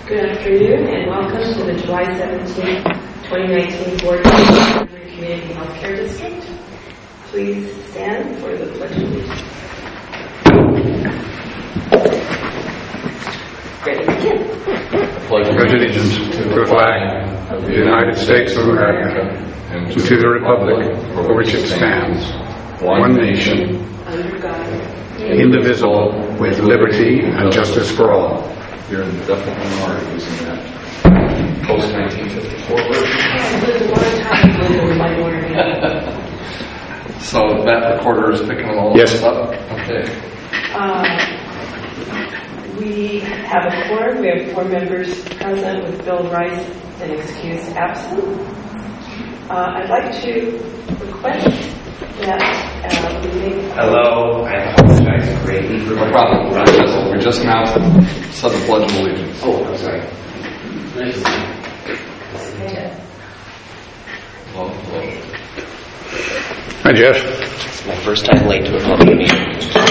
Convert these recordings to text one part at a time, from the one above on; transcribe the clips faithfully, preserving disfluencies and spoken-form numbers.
Good afternoon and welcome to the July seventeenth, twenty nineteen Board meeting of the Community Healthcare District. Please stand for the Pledge of Allegiance. Ready to begin. Pledge allegiance to the flag of the United States of America and to the republic for which it stands, one nation, Under God, indivisible, with liberty and justice for all. You're in the definite minority using that post nineteen fifty-four version. I lived a long time in the minority. So that recorder is picking all Yes. this up? Okay. Uh, we have a quorum. We have four members present with Bill Rice, an excused absent. Uh, I'd like to request that uh, we make... Hello, I apologize greatly for No my problem. We just, we just now said the Pledge of Allegiance. Oh, I'm sorry. Nice to see you. Hello, hello. Hi, Jeff. It's my first time late to a public meeting.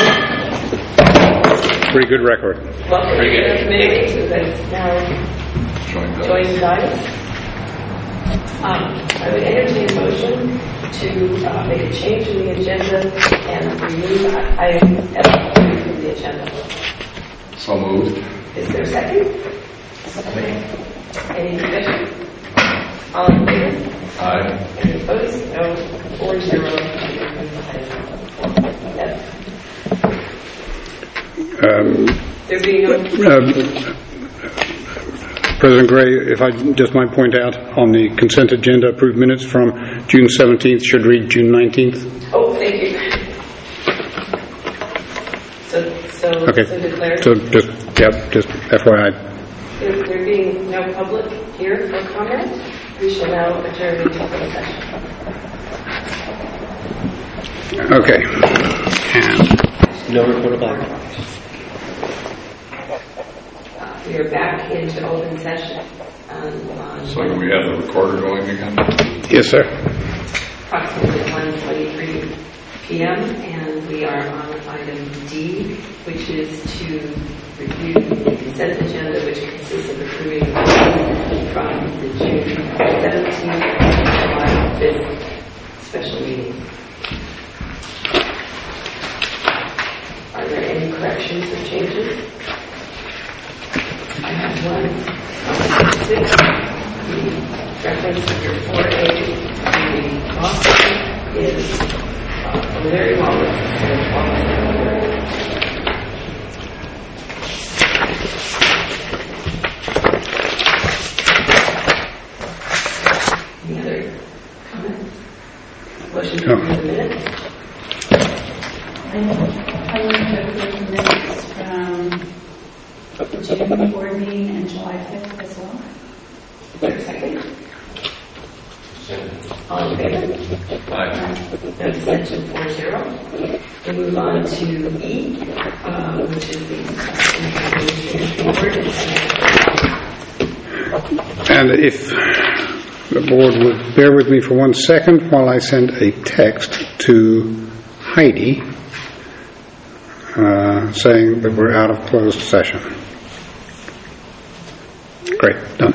Pretty good record. Welcome Very to good. the committee who has now Joined us. joined us. Um, I would entertain a motion to uh, make a change in the agenda and remove item F three from the agenda. So moved. Is there a second? Any discussion? All in favor? Aye. Any opposed? No. Four zero. Yes. Um, There being no... um, President Gray, if I just might point out on the consent agenda, approved minutes from June seventeenth should read June nineteenth. Oh, thank you. So, so, Okay. so declare. So just, yeah, just F Y I. There, there being no public here for comment, we shall now adjourn into closed session. Okay. And No reporter back. Uh, we are back into open session um, on So we have the recorder going again? yes, sir. approximately one twenty-three p.m. and we are on item D, which is to review the consent agenda, which consists of approving the minutes from the June seventeenth and July fifth special meetings. Are there any corrections or changes? I have one. On six, the reference under four A, the officer is uh, Larry Wallace instead of Wallace and Larry. Any other comments? Motion to approve the minutes? I move to approve the minutes from the June board meeting and July fifth as well. Is there a second? All in favor? Aye. No abstention, four zero. We move on to E, uh, which is the board. And if the board would bear with me for one second while I send a text to Heidi uh, saying that we're out of closed session. Great, done.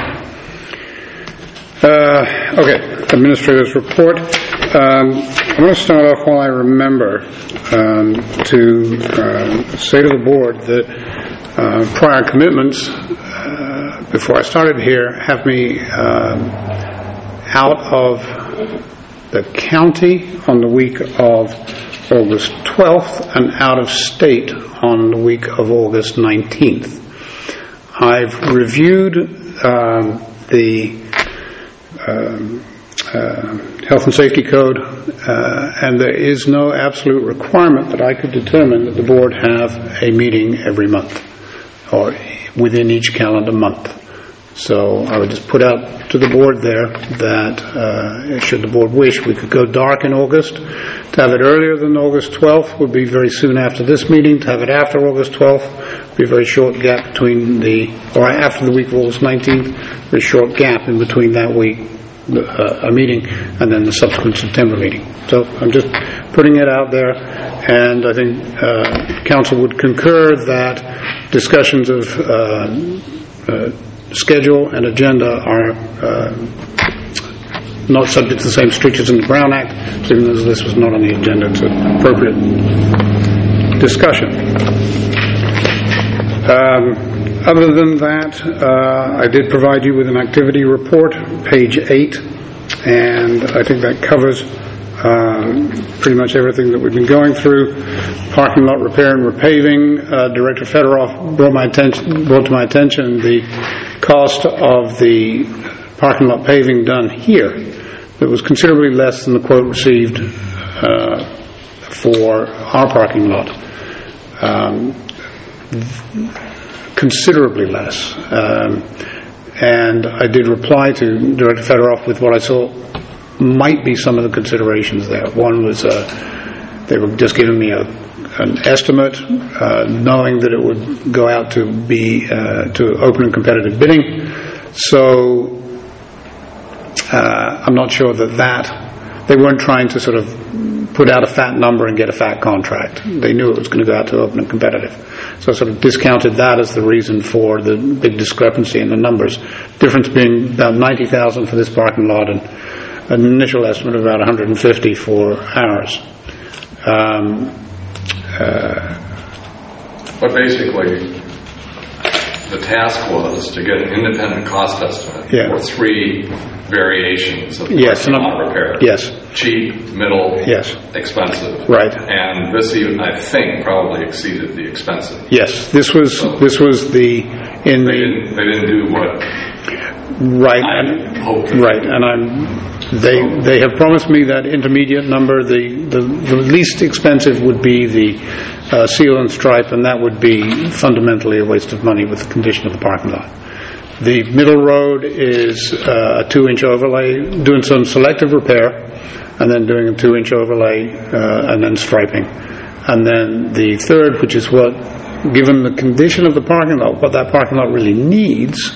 Uh, okay, administrator's report. Um, I'm going to start off while I remember um, to uh, say to the board that uh, prior commitments uh, before I started here have me uh, out of the county on the week of August twelfth and out of state on the week of August nineteenth. I've reviewed um, the um, uh, Health and Safety Code, uh, and there is no absolute requirement that I could determine that the board have a meeting every month or within each calendar month. So I would just put out to the board there that uh, should the board wish, we could go dark in August. To have it earlier than August twelfth would be very soon after this meeting. To have it after August twelfth would be a very short gap between the, or after the week of August nineteenth, very short gap in between that week, uh, a meeting, and then the subsequent September meeting. So I'm just putting it out there, and I think uh, Council would concur that discussions of uh, uh, schedule and agenda are uh, not subject to the same strictures in the Brown Act, so even though this was not on the agenda, it's an appropriate discussion. Um, other than that, uh, I did provide you with an activity report, page eight, and I think that covers um, pretty much everything that we've been going through. Parking lot repair and repaving, uh, Director Federoff brought my attention, brought to my attention the cost of the parking lot paving done here. It was considerably less than the quote received uh, for our parking lot. Um, considerably less. Um, and I did reply to Director Federoff with what I saw might be some of the considerations there. One was uh, they were just giving me a, an estimate, uh, knowing that it would go out to be uh, to open and competitive bidding. So uh, I'm not sure that that they weren't trying to sort of put out a fat number and get a fat contract. They knew it was going to go out to open and competitive. So I sort of discounted that as the reason for the big discrepancy in the numbers. Difference being about ninety thousand dollars for this parking lot and an initial estimate of about one hundred fifty for ours. Um, uh, But basically, the task was to get an independent cost estimate Yeah. for three variations of Yes, parking and lot I'm- repair. yes. Cheap, middle, Yes. expensive. Right. And this even, I think, probably exceeded the expensive. Yes, this was this was the in They the didn't, they didn't do what right I and hoped. right, and I'm they they have promised me that intermediate number. The the, the least expensive would be the uh, seal and stripe, and that would be fundamentally a waste of money with the condition of the parking lot. The middle road is uh, a two-inch overlay, doing some selective repair, and then doing a two-inch overlay, uh, and then striping. And then the third, which is what, given the condition of the parking lot, what that parking lot really needs,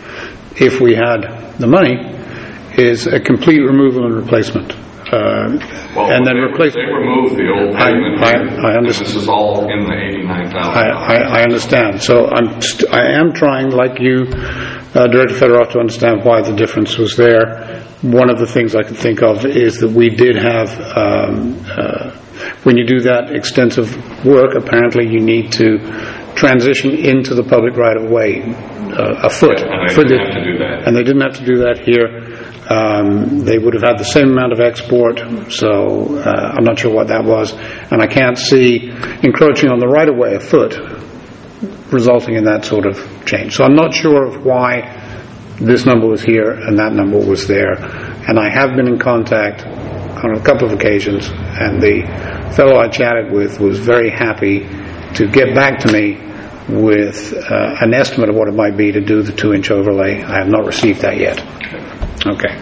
if we had the money, is a complete removal and replacement. Uh, Well, and then they, replace. they removed the old I- pavement. I- here, I and understand. This is all in the eighty-nine thousand. I, I, I understand. So I'm st- I am trying, like you, uh, Director Federoff, to understand why the difference was there. One of the things I can think of is that we did have, um, uh, when you do that extensive work, apparently you need to transition into the public right-of-way uh, a foot. Yeah, and they For didn't the- have to do that. And they didn't have to do that here. Um, they would have had the same amount of export, so uh, I'm not sure what that was. And I can't see encroaching on the right-of-way a foot resulting in that sort of change. So I'm not sure of why this number was here and that number was there. And I have been in contact on a couple of occasions, and the fellow I chatted with was very happy to get back to me with uh, an estimate of what it might be to do the two-inch overlay. I have not received that yet. Okay.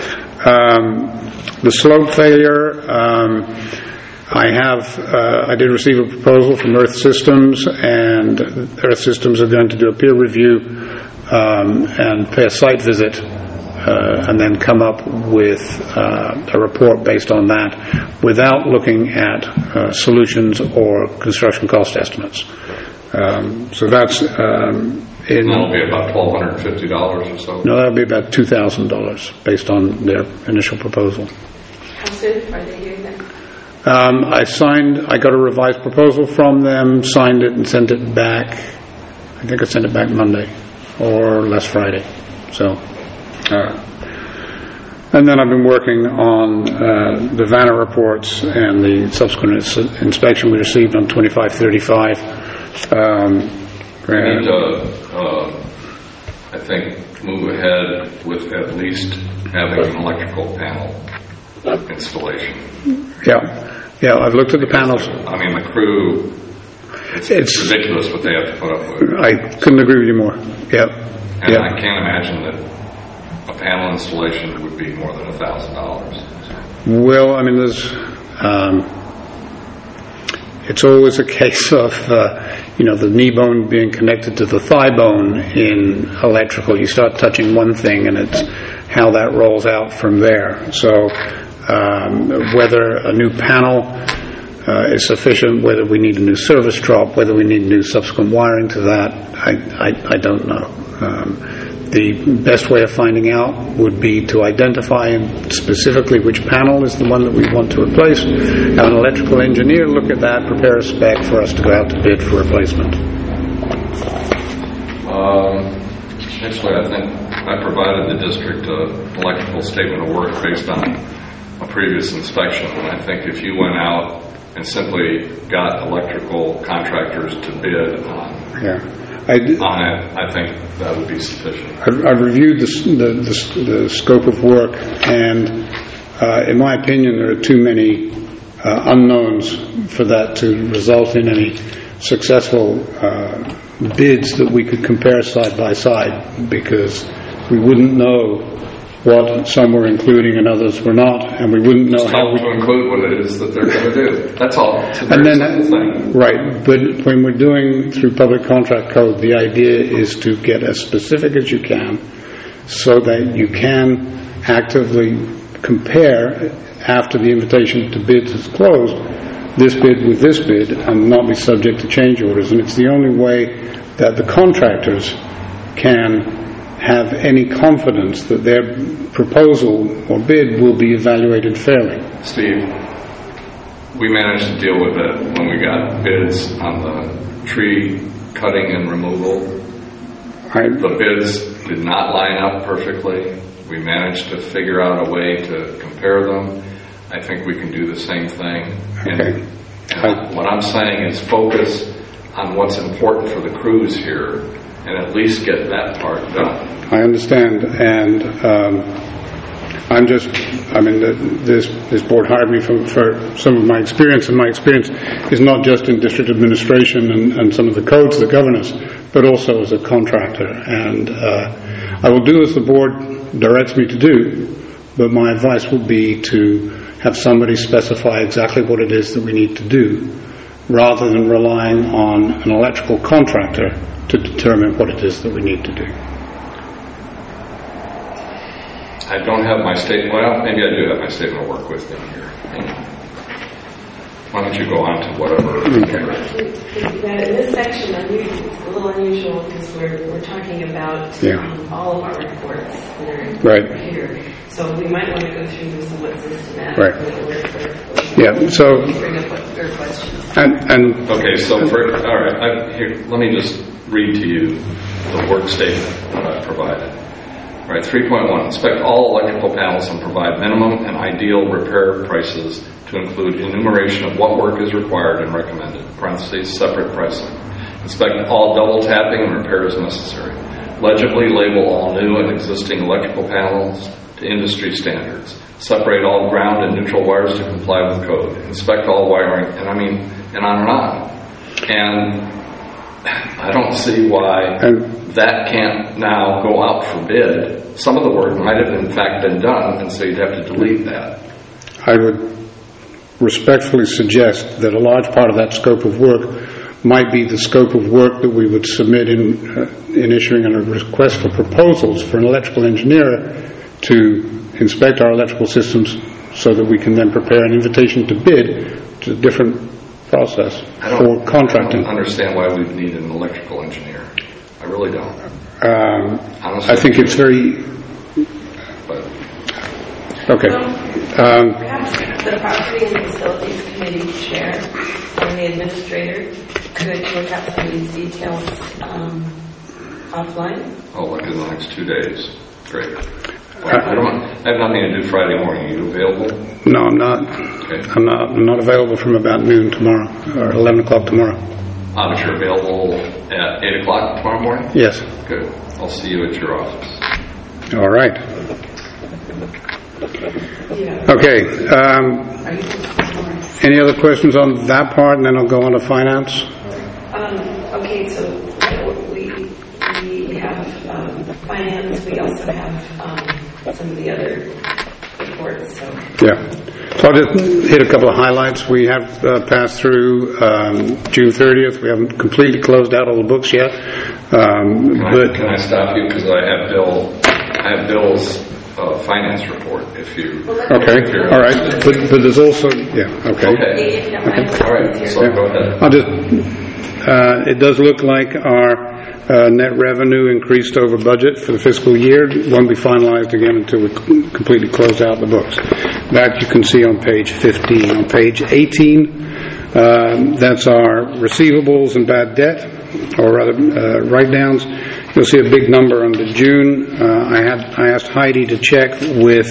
Um, the slope failure, um, I have, uh, I did receive a proposal from Earth Systems, and Earth Systems are going to do a peer review um, and pay a site visit uh, and then come up with uh, a report based on that without looking at uh, solutions or construction cost estimates. Um, so that's um, in... That'll be about twelve hundred fifty dollars or so. No, that'll be about two thousand dollars based on their initial proposal. How soon are they doing that? Um, I signed, I got a revised proposal from them, signed it and sent it back. I think I sent it back Monday or last Friday. So, uh, and then I've been working on uh, the Vanna reports and the subsequent ins- inspection we received on twenty-five thirty-five. Um, We need to, uh, I think, move ahead with at least having an electrical panel installation. yeah, yeah, I've looked at the panels. I mean, the crew, it's, it's It's- ridiculous what they have to put up with. I couldn't agree with you more. Yep. And I Yep. can't imagine that a panel installation would be more than a thousand dollars. Well, I mean, there's, um, it's always a case of, uh, you know, the knee bone being connected to the thigh bone in electrical. You start touching one thing and it's how that rolls out from there. So, um, whether a new panel uh, is sufficient, whether we need a new service drop, whether we need new subsequent wiring to that, I, I, I don't know. Um, the best way of finding out would be to identify specifically which panel is the one that we want to replace, have an electrical engineer look at that, prepare a spec for us to go out to bid for replacement. Um, actually, I think I provided the district an electrical statement of work based on a previous inspection, and I think if you went out and simply got electrical contractors to bid on, Yeah. I, on it, I think that would be sufficient. I've, I've reviewed the, the, the, the scope of work, and uh, in my opinion, there are too many uh, unknowns for that to result in any successful uh, bids that we could compare side by side, because we wouldn't know what some were including and others were not, and we wouldn't know Just how help we... to include what it is that they're going to do. That's all. It's a And very then, simple thing. right, but when we're doing through public contract code, the idea is to get as specific as you can so that you can actively compare after the invitation to bids is closed, this bid with this bid, and not be subject to change orders. And it's the only way that the contractors can have any confidence that their proposal or bid will be evaluated fairly. Steve, we managed to deal with it when we got bids on the tree cutting and removal. I, The bids did not line up perfectly. We managed to figure out a way to compare them. I think we can do the same thing. And, Okay. and what I'm saying is focus on what's important for the crews here and at least get that part done. I understand, and um, I'm just, I mean, the, this this board hired me for, for some of my experience, and my experience is not just in district administration and, and some of the codes that govern us, but also as a contractor. And uh, I will do as the board directs me to do, but my advice would be to have somebody specify exactly what it is that we need to do, rather than relying on an electrical contractor to determine what it is that we need to do. I don't have my statement, well, maybe I do have my statement of work with me here. Why don't you go on to whatever. Yeah, in this section, unusual, it's a little unusual because we're, we're talking about Yeah. um, all of our reports that are Right. here. So we might want to go through them somewhat systematic. Right. Where, where, where, Yeah, so- bring up what your questions. And, and Okay, so for, all right, I, here, let me just read to you the work statement that I provided. All right, three point one, inspect all electrical panels and provide minimum and ideal repair prices to include enumeration of what work is required and recommended, parentheses, separate pricing. Inspect all double tapping and repairs necessary. Legibly label all new and existing electrical panels to industry standards. Separate all ground and neutral wires to comply with code. Inspect all wiring, and I mean, and on and on. And I don't see why And- that can't now go out for bid. Some of the work might have in fact been done, and so you'd have to delete that. I would respectfully suggest that a large part of that scope of work might be the scope of work that we would submit in, uh, in issuing a request for proposals for an electrical engineer to inspect our electrical systems so that we can then prepare an invitation to bid. It's a different process I don't, for contracting. I don't understand why we need an electrical engineer. I really don't. Um, Honestly, I think it's very... But Okay. Um, Perhaps the Property and Facilities Committee Chair and the Administrator could look at some of these details um, offline. oh, like in the next two days. Great. Well, I don't. I have nothing to do Friday morning. Are you available? no, I'm not. Okay. I'm not. I'm not available from about noon tomorrow, or eleven o'clock tomorrow. Uh, but you're available at eight o'clock tomorrow morning. Yes. Good. I'll see you at your office. All right. Yeah. Okay. Um, Are you any other questions on that part, and then I'll go on to finance? Um, okay, so we we have um, finance. We also have um, some of the other reports. So Yeah. So I'll just hit a couple of highlights. We have uh, passed through um, June thirtieth. We haven't completely closed out all the books yet. Um, Can I, but can I stop you because I have bill, I have bills uh, finance report if you. Okay, all right, but, but there's also, yeah, okay. Okay. If you don't mind, All right, so go ahead. I'll just, uh, it does look like our uh, net revenue increased over budget for the fiscal year. It won't be finalized again until we c- completely close out the books. That you can see on page fifteen. On page eighteen, um, that's our receivables and bad debt, or rather uh, write-downs. You'll see a big number under June. Uh, I had I asked Heidi to check with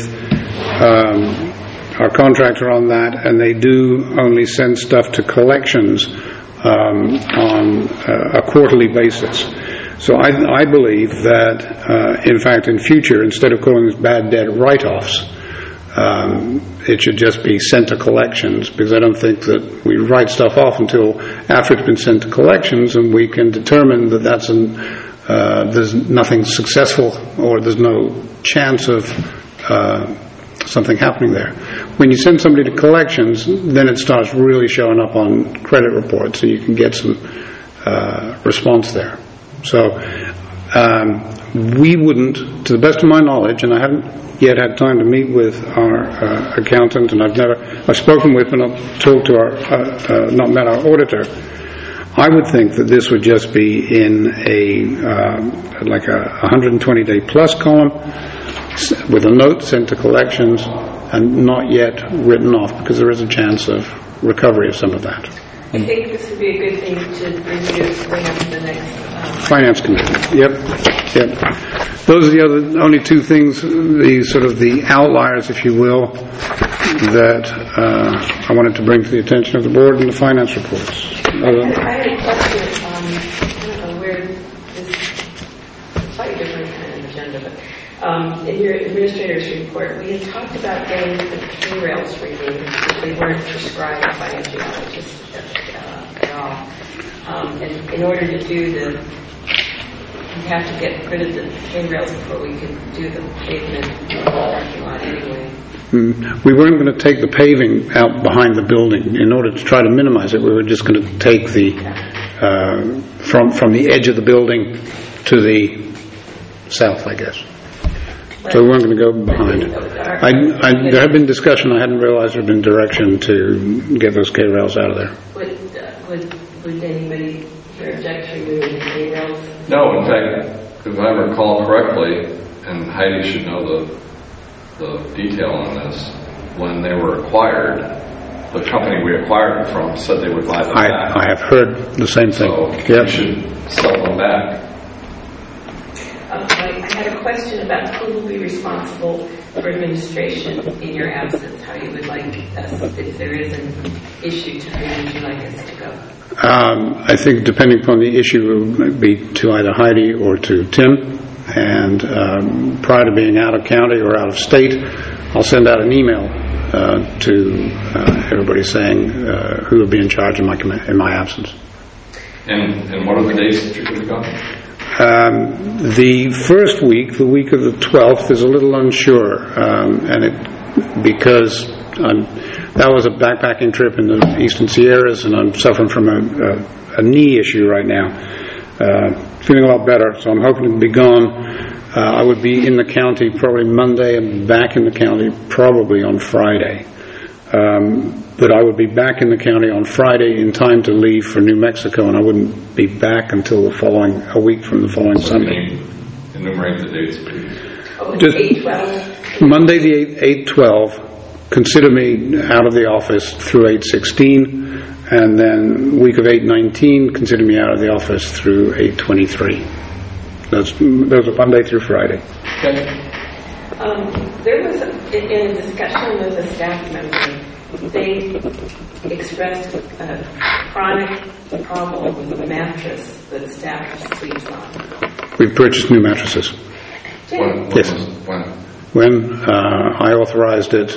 um, our contractor on that, and they do only send stuff to collections um, on uh, a quarterly basis. So I, I believe that, uh, in fact, in future, instead of calling this bad debt write-offs, um, it should just be sent to collections, because I don't think that we write stuff off until after it's been sent to collections, and we can determine that that's an, uh, there's nothing successful, or there's no chance of uh, something happening there. When you send somebody to collections, then it starts really showing up on credit reports, and you can get some uh, response there. So um, we wouldn't, to the best of my knowledge, and I haven't yet had time to meet with our uh, accountant, and I've never, I've spoken with and I've talked to our, uh, uh, not met our auditor. I would think that this would just be in a, uh, like a one hundred twenty day plus column with a note sent to collections and not yet written off, because there is a chance of recovery of some of that. I think this would be a good thing to review, bring up in the next. Um, Finance Committee. Yep. Yep. Those are the other only two things, the sort of the outliers, if you will, that uh, I wanted to bring to the attention of the board in the finance reports. Other than, I had a question. Um, I don't know where this is slightly different kind of agenda, but um, in your administrator's report, we had talked about getting the pay rails removed because they weren't prescribed by a geologist uh, at all. Um, and in order to do the, we have to get rid of the pay rails before we can do the pavement in the parking lot anyway. mm, we weren't going to take the paving out behind the building in order to try to minimize it. We were just going to take the uh, from from the edge of the building to the south, I guess. So we weren't going to go behind it. I, I, there had been discussion. I hadn't realized there had been direction to get those K rails out of there. Would, uh, would, would anybody here object to removing the pay rails? No, in fact, if I recall correctly, and Heidi should know the the detail on this, when they were acquired, the company we acquired them from said they would buy them I, back. I have heard the same thing. So Yep. we should sell them back. Um, I, I had a question about who will be responsible for administration in your absence, how you would like us, if there is an issue to whom would you like us to go? Um, I think depending upon the issue, it would be to either Heidi or to Tim. And um, prior to being out of county or out of state, I'll send out an email uh, to uh, everybody saying uh, who will be in charge in my commi- in my absence. And and what are the dates that you're going to go? Um, the first week, the week of the twelfth, is a little unsure, um, and it because I'm, that was a backpacking trip in the Eastern Sierras, and I'm suffering from a, a, a knee issue right now. Uh, feeling a lot better, so I'm hoping to be gone. Uh, I would be in the county probably Monday and back in the county probably on Friday. Um, but I would be back in the county on Friday in time to leave for New Mexico, and I wouldn't be back until the following, a week from the following So Sunday. can you enumerate the dates, please? Oh, it's Just- eight twelve. Monday the eight twelve, consider me out of the office through eight sixteen, and then week of eight nineteen, consider me out of the office through eight twenty-three. Those, those are Monday through Friday. Okay. Um, there was, a, in in a discussion with a staff member, they expressed a chronic problem with the mattress that staff sleeps on. We've purchased new mattresses. When, when Yes. was- when? When uh, I authorized it,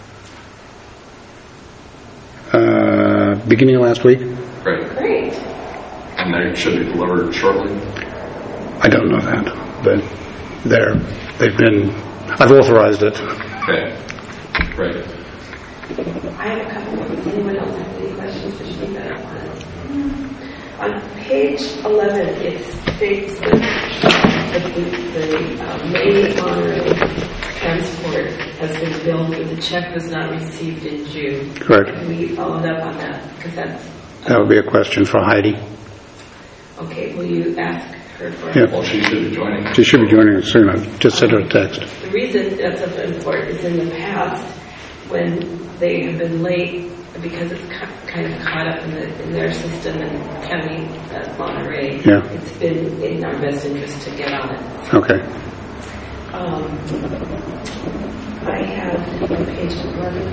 uh, beginning of last week. Great. Great. And they should be delivered shortly? I don't know that, but they're they've been. I've authorized it. Okay. Great. I have a couple of, anyone else have any questions for Shanita on it? On page eleven, it states that the, the, the uh, May honoring transport has been billed, but the check was not received in June. Correct. Can we followed up on that? Because that's... That would be a question for Heidi. Okay, will you ask her for... Yeah. Well, she should be joining. She should be joining us soon. I just sent her a text. The reason that's of import is in the past, when they have been late, because it's kind of caught up in, the, in their system and county uh, Monterey, Yeah. it's been in our best interest to get on it. Okay. Um, I have on page eleven.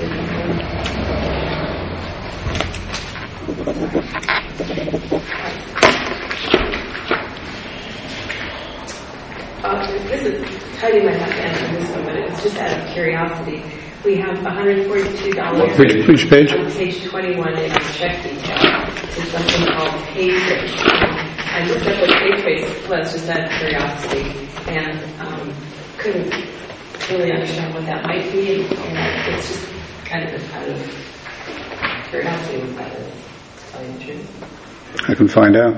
Uh, this is, Heidi might have to answer this one, but it's just out of curiosity. We have one hundred forty-two dollars Which, which page? on page twenty-one in our check detail to something called pay trace. I looked up what pay trace was just out of curiosity and um, couldn't really understand what that might be, and it's just kind of out of curiosity what that is, to tell you the truth. I can find out.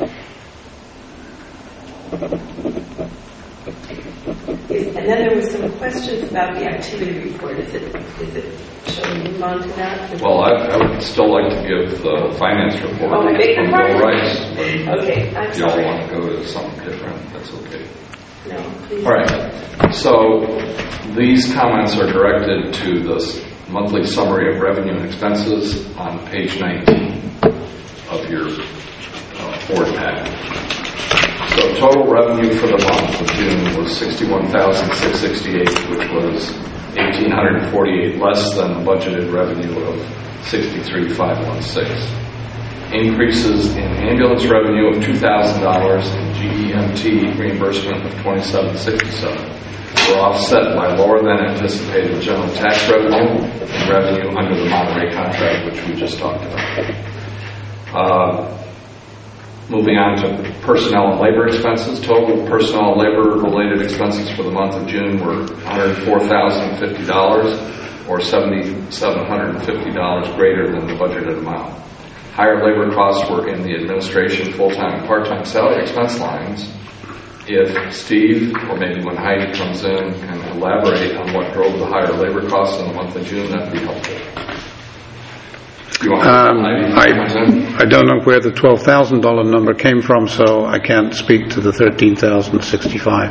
And then there were some questions about the activity report. Is it, is it, shall we move on to that? Well, I, I would still like to give the finance report Oh, I beg your from pardon. Bill Rice. But Okay, I'm if y'all sorry. want to go to something different, that's okay. No, please. All right. So these comments are directed to the s- monthly summary of revenue and expenses on page nineteen of your uh, board packet. So total revenue for the month of June was sixty-one thousand six hundred sixty-eight, which was one thousand eight hundred forty-eight less than the budgeted revenue of sixty-three thousand five hundred sixteen. Increases in ambulance revenue of two thousand dollars and G E M T reimbursement of twenty-seven sixty-seven were offset by lower than anticipated general tax revenue and revenue under the Monterey contract, which we just talked about. Uh, moving on to personnel and labor expenses. Total personnel and labor-related expenses for the month of June were one hundred four thousand fifty dollars, or seven thousand seven hundred fifty dollars greater than the budgeted amount. Higher labor costs were in the administration, full-time, and part-time salary expense lines. If Steve, or maybe when Heidi comes in, can elaborate on what drove the higher labor costs in the month of June, that'd be helpful. You want Um, Heidi I, comes in? I don't know where the twelve thousand dollars number came from, so I can't speak to the thirteen thousand sixty-five.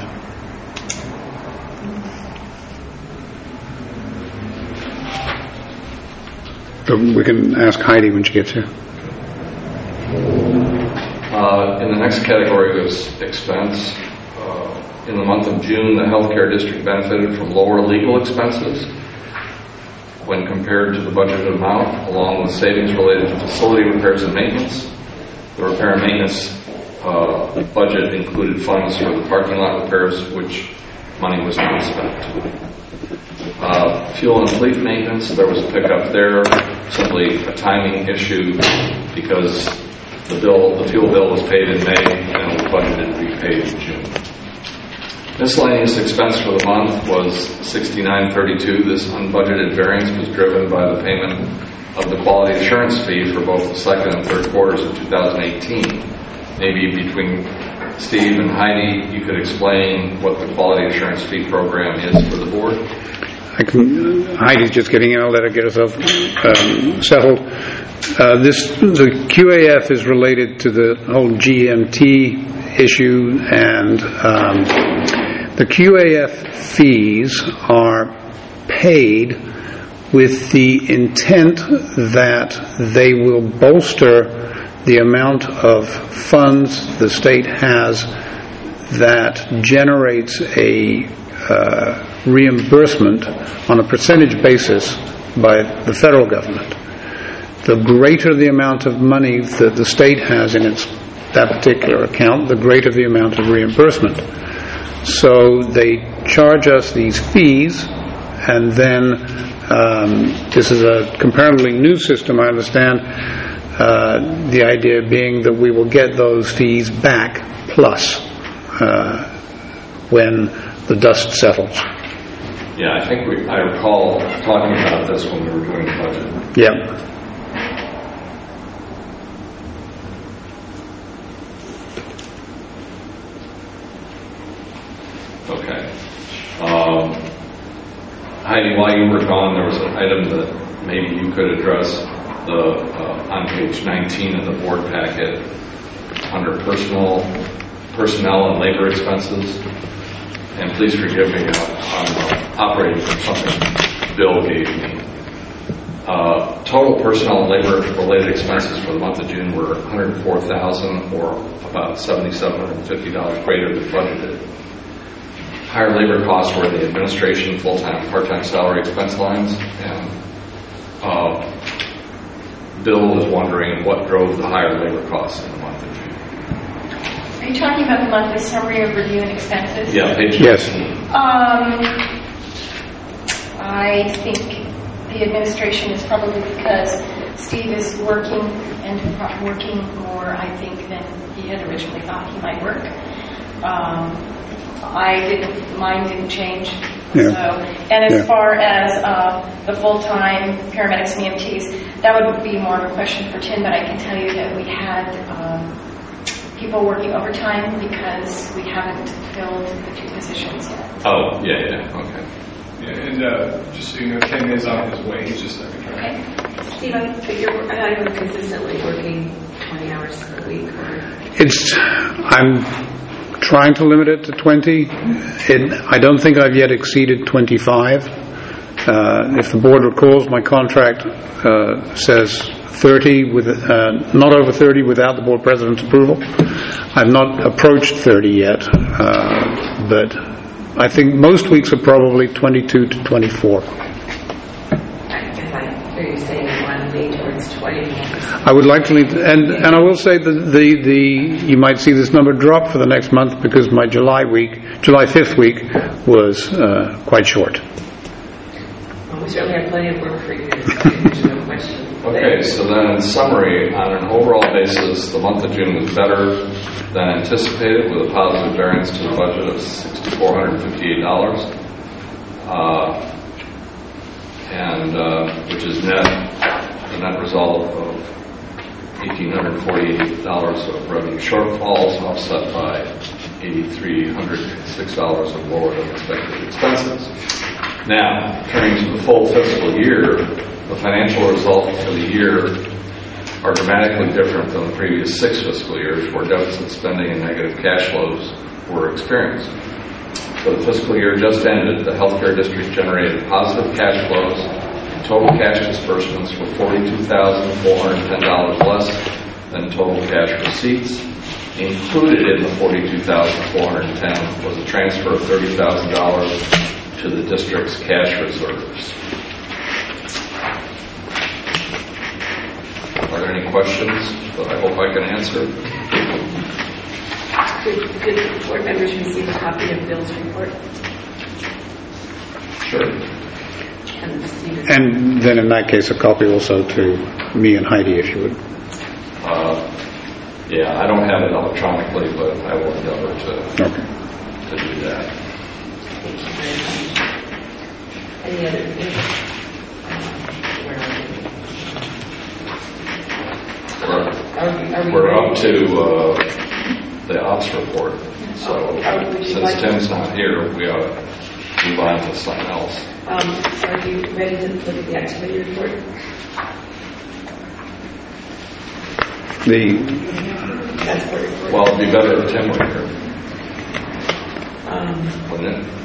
So we can ask Heidi when she gets here. Uh, in the next category was expense. Uh, in the month of June, the healthcare district benefited from lower legal expenses when compared to the budgeted amount, along with savings related to facility repairs and maintenance. The repair and maintenance uh, budget included funds for the parking lot repairs, which money was not spent. Uh, fuel and fleet maintenance, there was a pickup there, simply a timing issue because the bill, the fuel bill was paid in May and it was budgeted to be paid in June. Miscellaneous expense for the month was sixty-nine thirty-two. This unbudgeted variance was driven by the payment of the quality assurance fee for both the second and third quarters of two thousand eighteen. Maybe between Steve and Heidi, you could explain what the quality assurance fee program is for the board. I can, Heidi's just getting in. I'll let her get herself um, settled. Uh, this the Q A F is related to the whole G M T issue, and um, the Q A F fees are paid with the intent that they will bolster the amount of funds the state has that generates a uh, reimbursement on a percentage basis by the federal government. The greater the amount of money that the state has in its that particular account, the greater the amount of reimbursement. So they charge us these fees, and then um, this is a comparatively new system, I understand, uh, the idea being that we will get those fees back plus uh, when the dust settles. Yeah, I think we, I recall talking about this when we were doing the budget. Yeah. Okay. Um, Heidi, while you were gone, there was an item that maybe you could address. The uh, on page nineteen of the board packet, under personal, personnel and labor expenses. And please forgive me, I'm operating from something Bill gave me. Uh, total personnel and labor-related expenses for the month of June were one hundred four thousand dollars, or about seven thousand seven hundred fifty dollars greater than budgeted. Higher labor costs were in the administration, full-time, part-time salary expense lines, and uh, Bill was wondering what drove the higher labor costs in the month of June. Are you talking about the monthly summary of review and expenses? Yeah, page Yes. nineteen. Um, I think the administration is probably because Steve is working and pro- working more, I think, than he had originally thought he might work. Um, I didn't, mine didn't change. Yeah. So, and as Yeah. far as uh, the full-time paramedics and E M Ts, that would be more of a question for Tim, but I can tell you that we had um, people working overtime because we haven't filled the two positions yet. Oh, yeah, yeah, okay. Yeah, and uh, just so you know, Tim is on his way. He's just second track. Okay. Steve, I think you're not even consistently working twenty hours a week, or It's, I'm trying to limit it to twenty. It, I don't think I've yet exceeded twenty-five. Uh, if the board recalls, my contract uh, says thirty, with uh, not over thirty without the board president's approval. I've not approached thirty yet, uh, but I think most weeks are probably twenty-two to twenty-four. I guess I hear you saying you want to lean towards twenty. I would like to leave, and and I will say that the the you might see this number drop for the next month because my July week, July fifth week, was uh, quite short. Well, we certainly have plenty of work for you. There's no question. Okay, so then in summary, on an overall basis, the month of June was better than anticipated with a positive variance to the budget of six thousand four hundred fifty-eight dollars, uh, and uh, which is net, the net result of one thousand eight hundred forty-eight dollars of revenue shortfalls offset by eight thousand three hundred six dollars of lower than expected expenses. Now, turning to the full fiscal year, the financial results for the year are dramatically different than the previous six fiscal years where deficit spending and negative cash flows were experienced. For the fiscal year just ended, the healthcare district generated positive cash flows and total cash disbursements were forty-two thousand four hundred ten dollars less than total cash receipts. Included in the forty-two thousand four hundred ten dollars was a transfer of thirty thousand dollars to the district's cash reserves. Are there any questions that I hope I can answer? Could, could board members receive a copy of Bill's report? Sure. And Steve is And then in that case, a copy also to me and Heidi, if you would. Uh, yeah, I don't have it electronically, but I will endeavor to, Okay. to do that. Thank you very much. Any other things? Um, where are we? We're, Are we, are we we're ready? up to uh, the ops report. So Oh, would you since like to- Tim's not here, we ought to move on to something else. Um, are you ready to look at the activity report? The That's the report. Well, it'd be better if Tim were here, Um, wouldn't it?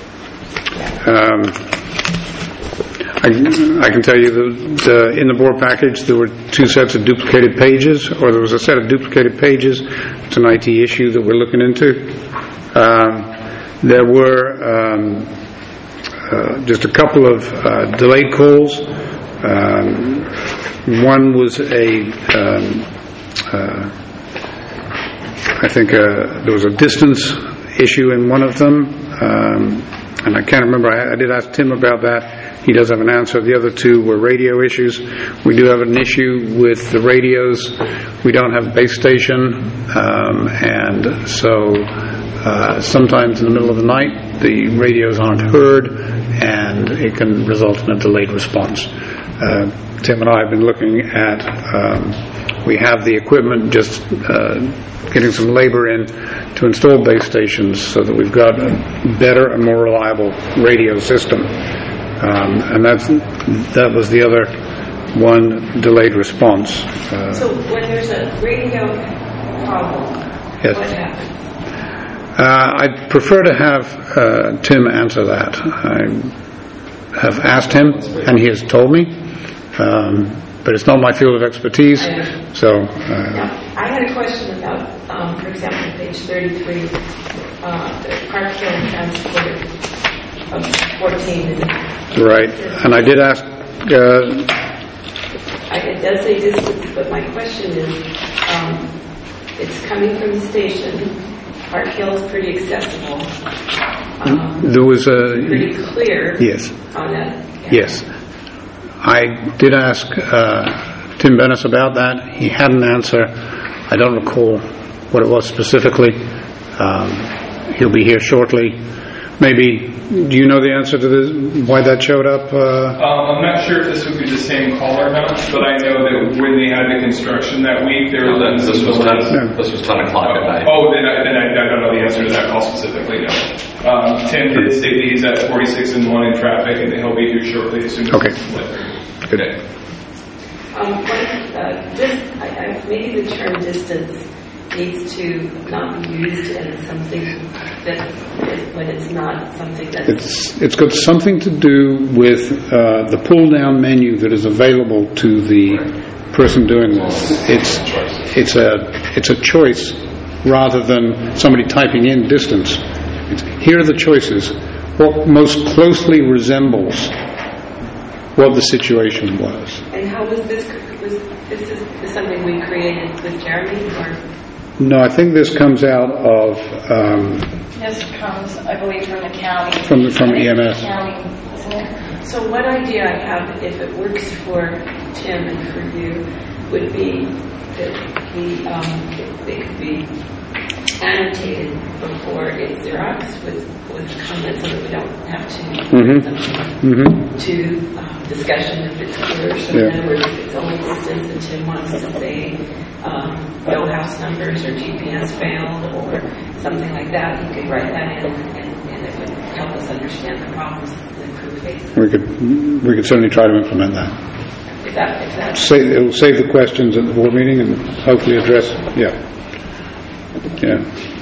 Um, I, I can tell you that uh, in the board package there were two sets of duplicated pages, or there was a set of duplicated pages. It's an I T issue that we're looking into. Um, there were um, uh, just a couple of uh, delayed calls. Um, one was a, um, uh, I think uh, there was a distance issue in one of them. Um, And I can't remember, I, I did ask Tim about that. He does have an answer. The other two were radio issues. We do have an issue with the radios. We don't have a base station. Um, and so uh, sometimes in the middle of the night, the radios aren't heard, and it can result in a delayed response. Uh, Tim and I have been looking at um, we have the equipment, just uh, getting some labor in to install base stations so that we've got a better and more reliable radio system. Um, and that's, that was the other one delayed response. Uh, So when there's a radio problem, Yes. what happens? Uh, I'd prefer to have uh, Tim answer that. I have asked him, and he has told me, um, but it's not my field of expertise. So, uh, Now, I had a question about, um, for example, page thirty-three, uh, the Park Hill transport of fourteen. Is it? right. And I did ask. Uh, I, it does say distance, but my question is, um, it's coming from the station. Park Hill is pretty accessible. Um, there was a pretty clear yes. on that. Yes. I did ask uh, Tim Bennis about that. He had an answer. I don't recall what it was specifically. Um, he'll be here shortly. Maybe, do you know the answer to this, why that showed up? Uh, Um, I'm not sure if this would be the same call or not, but I know that when they had the construction that week, there No, was that- this was delays. ten, this was ten o'clock at night. Oh, then I, then I, I don't know the answer to that call specifically, no. Um, Tim did state that he's at forty-six and one in traffic, and he'll be here shortly as soon as Okay. it's delivered. good. Okay. Um, one, uh, this, I, I, maybe the term distance needs to not be used as something that is, when it's not something that's... It's it's got something to do with uh, the pull-down menu that is available to the person doing this. It's it's a it's a choice rather than somebody typing in distance. It's, here are the choices. What most closely resembles what the situation was. And how was this, was this is, is something we created with Jeremy, or... No, I think this comes out of um, This comes, I believe, from the county. From the- from I think E M S. it's the county, isn't it? So one idea I have, if it works for Tim and for you, would be that the, um, they could be annotated before it's Xerox with, with comments so that we don't have to Mhm. mhm. to um, discussion if it's clear. So Yeah. in other words, if it's only distance and Tim wants to say um, no house numbers or G P S failed or something like that, he could write that in and, and it would help us understand the problems and improve things. We could we could certainly try to implement that. Is that, is that Save, it'll save the questions at the board meeting and hopefully address. Yeah. Yeah.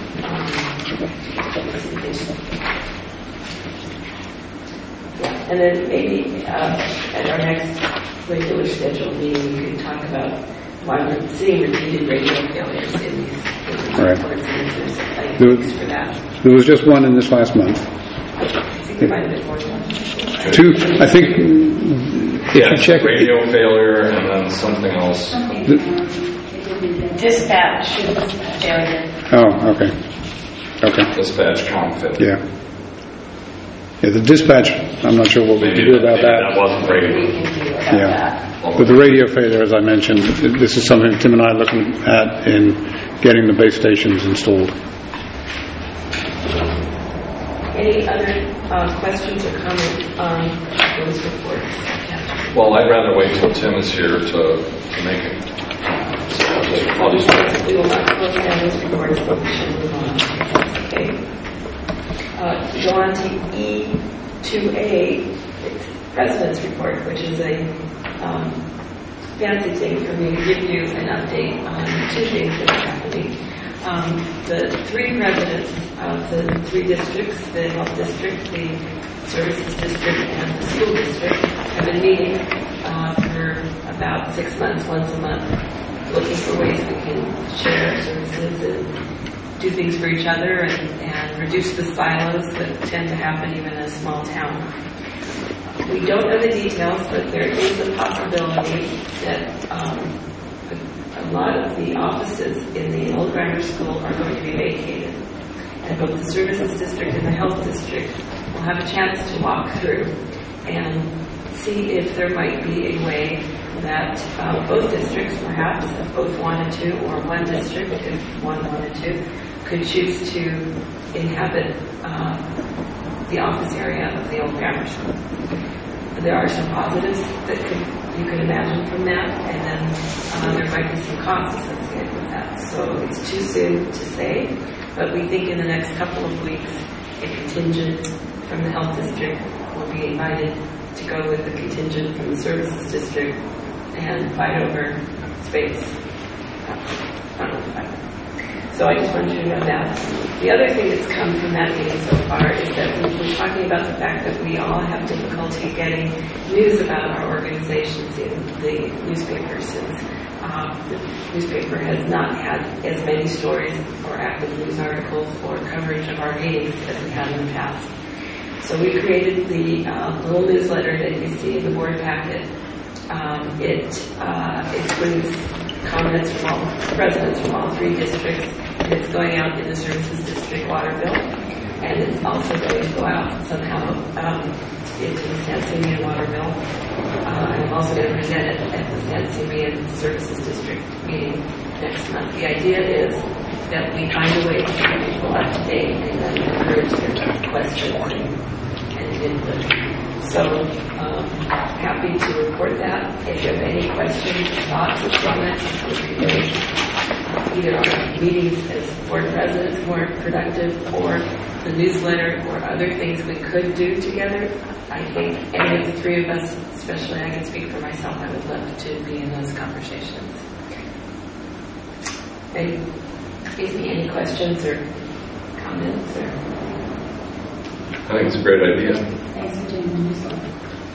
And then maybe uh, at our next regular scheduled meeting, we could talk about why we're seeing repeated radio failures in these, in these Right. reports, and if there's like There- fix for that. There was just one in this last month. I think there might have been more than one. Two. I think if Yeah, you check. radio failure and then something else. Dispatch failure. Oh, okay. Okay. Dispatch comp failure. Yeah. Yeah. The dispatch. I'm not sure what we Maybe can do about maybe that that. wasn't We radio. can do about Yeah. that. With the radio failure, as I mentioned, this is something Tim and I are looking at in getting the base stations installed. Any other uh, questions or comments on those reports? Yeah. Well, I'd rather wait till Tim is here to, to make it. So I'll just, I'll just We will not close down those reports, but we should move on. Okay. Uh, go on to E two A, it's President's Report, which is a um, fancy thing for me to give you an update on two things that are happening. Um, the three presidents of the three districts, the health district, the services district, and the school district, have been meeting uh, for about six months, once a month, looking for ways we can share services and do things for each other and, and reduce the silos that tend to happen even in a small town. We don't know the details, but there is a possibility that um, a, a lot of the offices in the old grammar school are going to be vacated. And both the services district and the health district will have a chance to walk through and see if there might be a way that uh, both districts, perhaps, if both wanted to, or one district, if one wanted to, could choose to inhabit uh, the office area of the old grammar school. there are some positives that could, you could imagine from that, and then uh, there might be some costs associated with that. So it's too soon to say, but we think in the next couple of weeks, a contingent from the health district will be invited to go with the contingent from the services district and fight over space. Not really fight. So I just wanted you to know that. The other thing that's come from that meeting so far is that we're talking about the fact that we all have difficulty getting news about our organizations in the newspaper, since um, the newspaper has not had as many stories or active news articles or coverage of our meetings as we had in the past. So we created the uh, little newsletter that you see in the board packet. Um, it uh, includes comments from all residents from all three districts. It's going out in the services district water bill, and it's also going to go out somehow um, into the San Simeon water bill. Uh, and I'm also going to present it at the San Simeon services district meeting next month. The idea is that we find a way to keep people up to date and then encourage their questions and, and input. So, um, happy to report that. If you have any questions, thoughts, or comments, it would be great. Uh, either our meetings as board presidents more productive, or the newsletter, or other things we could do together. I think any of the three of us, especially I can speak for myself, I would love to be in those conversations. Any, excuse me, any questions or comments? Or? I think it's a great idea. Thanks for doing the newsletter.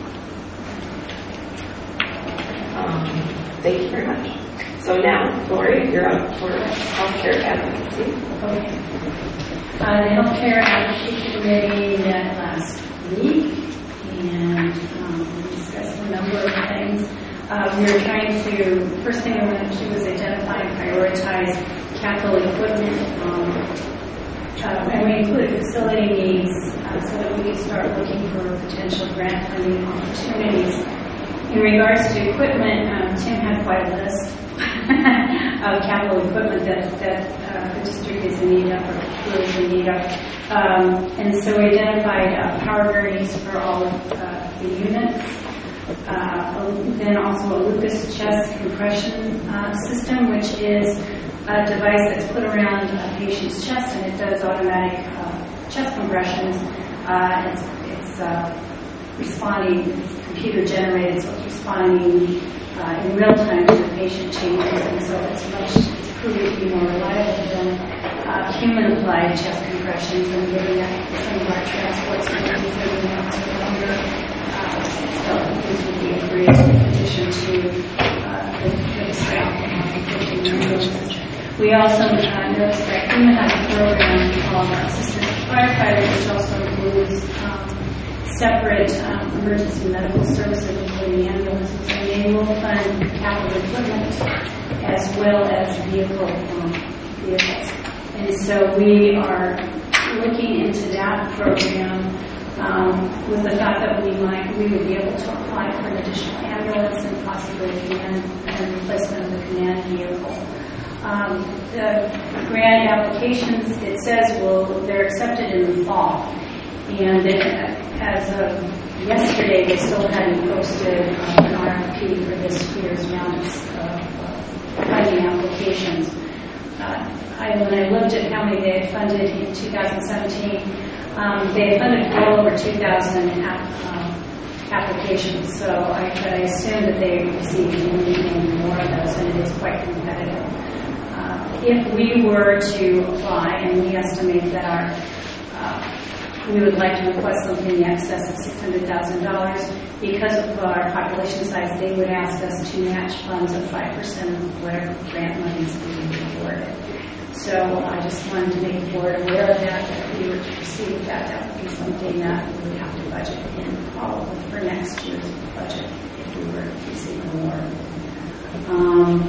Um, thank you very much. So now, Lori, you're up for healthcare advocacy. Okay. Uh, the Healthcare Advocacy Committee met last week, and um, we discussed a number of things. Uh, we were trying to, first thing we wanted to do was identify and prioritize capital equipment, um, uh, and we included facility needs uh, so that we could start looking for potential grant funding opportunities. In regards to equipment, um, Tim had quite a list of capital equipment that, that uh, the district is in need of, or who is in need of. Um, and so we identified uh, power gurneys for all of uh, the units. Uh, then also a Lucas chest compression uh, system, which is a device that's put around a patient's chest, and it does automatic uh, chest compressions. Uh, it's it's uh, responding, it's computer generated, so it's responding uh, in real time to the patient changes, and so it's much, it's proving to be more reliable than uh, human applied chest compressions, and given that some of our transports are maybe thirty minutes or longer. So this would be a great addition to uh, the, the staff. We also uh, noticed that FEMA has a program called Assistance to Firefighters, which also includes um, separate um, emergency medical services, including ambulances, and they will fund capital equipment as well as vehicle um, vehicles. And so we are looking into that program. Um, with the thought that we might, we would be able to apply for an additional ambulance and possibly a command and replacement of the command vehicle. Um, the grant applications, it says, well, they're accepted in the fall, and it, as of yesterday, they still hadn't posted uh, an R F P for this year's round of uh, funding applications. Uh, I, when I looked at how many they had funded in two thousand seventeen. Um, they funded well over two thousand app, um, applications, so I, but I assume that they received many more of those, and it is quite competitive. Uh, if we were to apply, and we estimate that our, uh, we would like to request something in excess of six hundred thousand dollars, because of our population size, they would ask us to match funds of five percent of whatever grant money is being awarded. So I just wanted to make the board aware of that, that if we were to proceed with that, that would be something that we would have to budget in probably for next year's budget if we were to receive more. Um,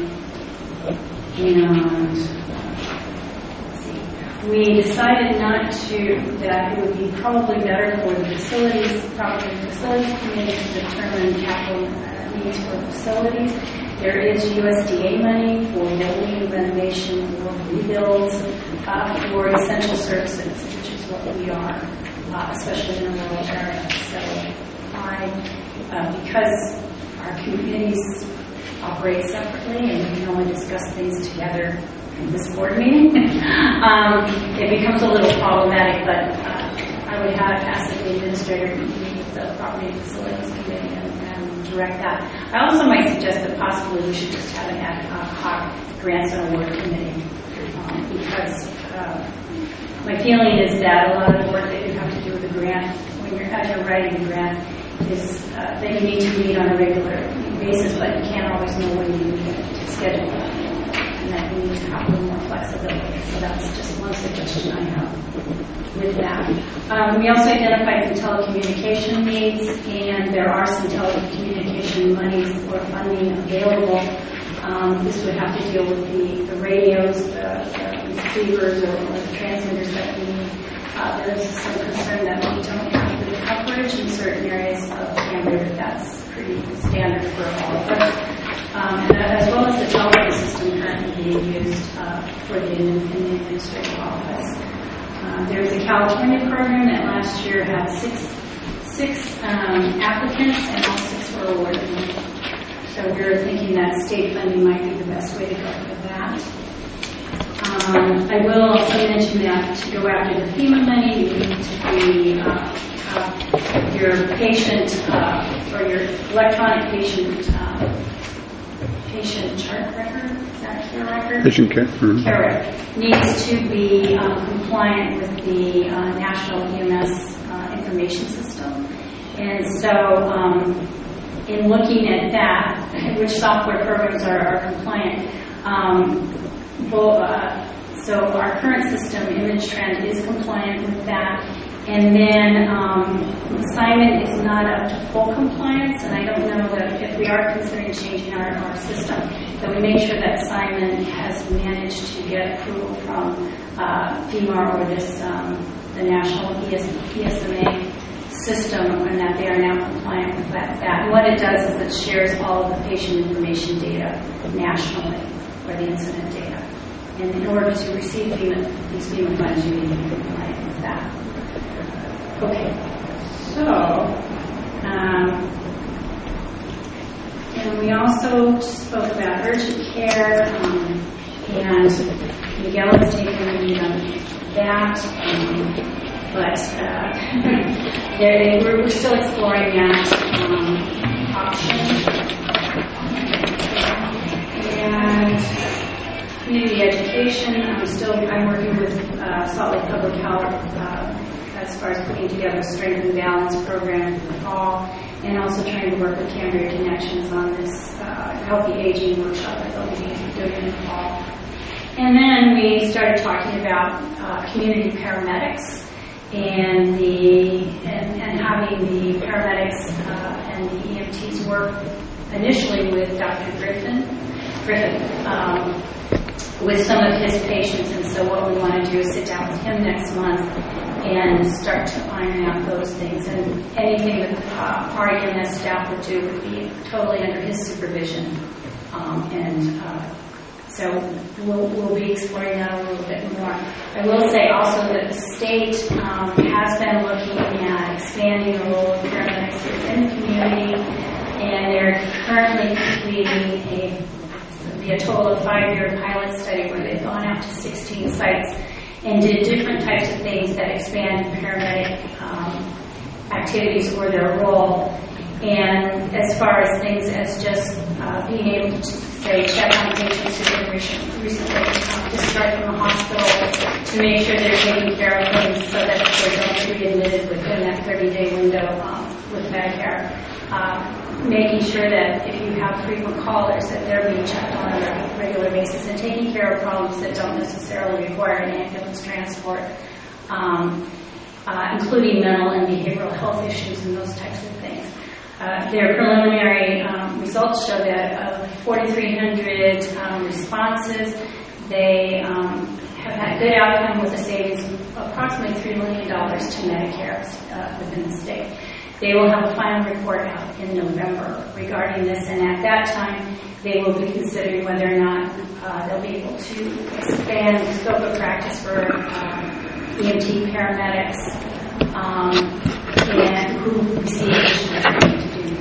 and let's see. We decided not to, that it would be probably better for the facilities, probably the facilities committee to determine capital needs for facilities. There is U S D A money for building renovation or rebuilds uh, for essential services, which is what we are, uh, especially in a rural area. So I uh, because our communities operate separately and we can only discuss things together in this board meeting, um, it becomes a little problematic, but uh, I would have asked that the administrator meet with the property and facilities committee and, and direct that. I also might suggest that possibly we should just have an ad hoc grants and award committee, um, because uh, my feeling is that a lot of the work that you have to do with the grant, when you're as you're writing the grant, is uh, that you need to meet on a regular basis, but you can't always know when you need to schedule it, and that you need to have a little more flexibility. So that's just one suggestion I have with that. Um, we also identified some telecommunication needs, and there are some telecommunication monies or funding available. Um, this would have to deal with the, the radios, the, the receivers, or, or the transmitters that we need. Uh, there's some concern that we don't have the coverage in certain areas of Cambridge, but that's pretty standard for all of us. Um, and as well as the telephone system currently being used uh, for the, in the administrative office. Uh, there's a California program that last year had six, six um, applicants, and all six were awarded. So we're thinking that state funding might be the best way to go for that. Um, I will also mention that to go after the FEMA money, you need to be uh, uh, your patient uh, or your electronic patient uh, patient chart record. Is that care record? Patient care. Mm-hmm. Care record needs to be um, compliant with the uh, National E M S uh, information system, and so. Um, In looking at that, which software programs are, are compliant, um, well, uh, so our current system, ImageTrend, is compliant with that. And then um, Simon is not up to full compliance, and I don't know that if we are considering changing our, our system, that we make sure that Simon has managed to get approval from uh, FEMA or this um, the National E S M A system, and that they are now compliant with that. that. And what it does is it shares all of the patient information data nationally, or the incident data. And in order to receive FEMA, these FEMA funds, you need to be compliant with that. Okay, so, um, and we also spoke about urgent care, um, and Miguel has taken the lead on that. Um, But uh, we're, we're still exploring that um, option. And community education, I'm still I'm working with uh, Salt Lake Public Health uh, as far as putting together a strength and balance program for the fall, and also trying to work with Cambria Connections on this uh, healthy aging workshop that they'll be doing in the fall. And then we started talking about uh, community paramedics. And the and, and having the paramedics uh, and the E M Ts work initially with Doctor Griffin, Griffin um, with some of his patients. And so what we want to do is sit down with him next month and start to iron out those things. And anything that uh, our E M S staff would do would be totally under his supervision. Um, and uh, So we'll, we'll be exploring that a little bit more. I will say also that the state um, has been looking at expanding the role of paramedics within the community, and they're currently completing a, be a total of five-year pilot study where they've gone out to sixteen sites and did different types of things that expand paramedic um, activities or their role. And as far as things as just uh, being able to, say, check on patients who have been recently um, discharged from the hospital to make sure they're taking care of things so that they're going to be admitted within that thirty-day window um, with Medicare. Uh, making sure that if you have frequent callers, that they're being checked on a regular basis and taking care of problems that don't necessarily require an ambulance transport, um, uh, including mental and behavioral health issues and those types of things. Uh, their preliminary um, results show that of forty-three hundred um, responses, they um, have had good outcome with a savings of approximately three million dollars to Medicare uh, within the state. They will have a final report out in November regarding this, and at that time, they will be considering whether or not uh, they'll be able to expand the scope of practice for um, E M T paramedics um, and who receive additional training to do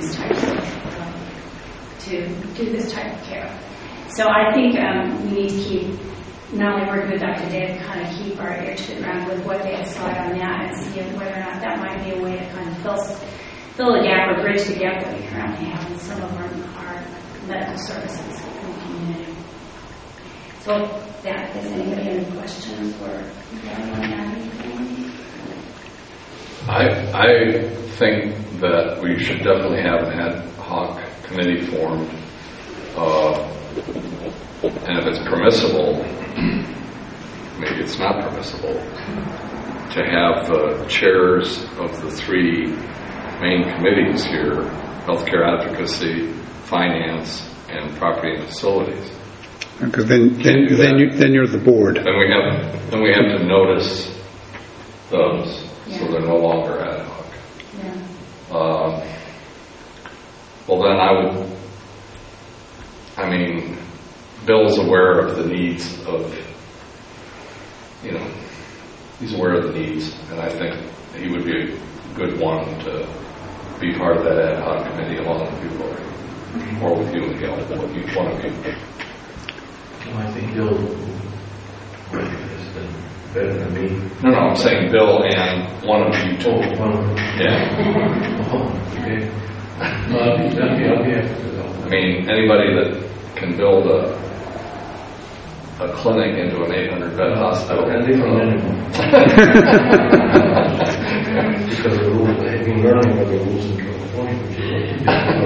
these types of, um, to do this type of care. So I think um, we need to keep, not only working with Doctor Dave, kind of keep our ear to the ground with what they decide on that and see whether or not that might be a way to kind of fill, fill the gap or bridge the gap that we currently have in some of our, our medical services in the community. So that, does anybody have any questions or anyone have anything? I, I think that we should definitely have an ad hoc committee formed. Uh, and if it's permissible, maybe it's not permissible, to have the chairs of the three main committees here, healthcare advocacy, finance, and property and facilities. Because then, then, then, you, then you're the board. Then we have, then we have to notice those, yeah. so they're no longer ad hoc. Yeah. Uh, well, then I would, I mean, Bill's aware of the needs of, you know, he's aware of the needs, and I think he would be a good one to be part of that ad hoc committee along with you, Lori, or with you and Gail, what you, one of you. Well, I think Bill might have been better than me. No, no, I'm saying Bill and one of you two. Oh, one of them. Yeah. Oh, okay. Well, I'll be, I'll be, I'll be happy to help. I mean, anybody that can build a a clinic into an eight hundred bed hospital. And different animal. Because the rules, I've been learning about the rules in California, which is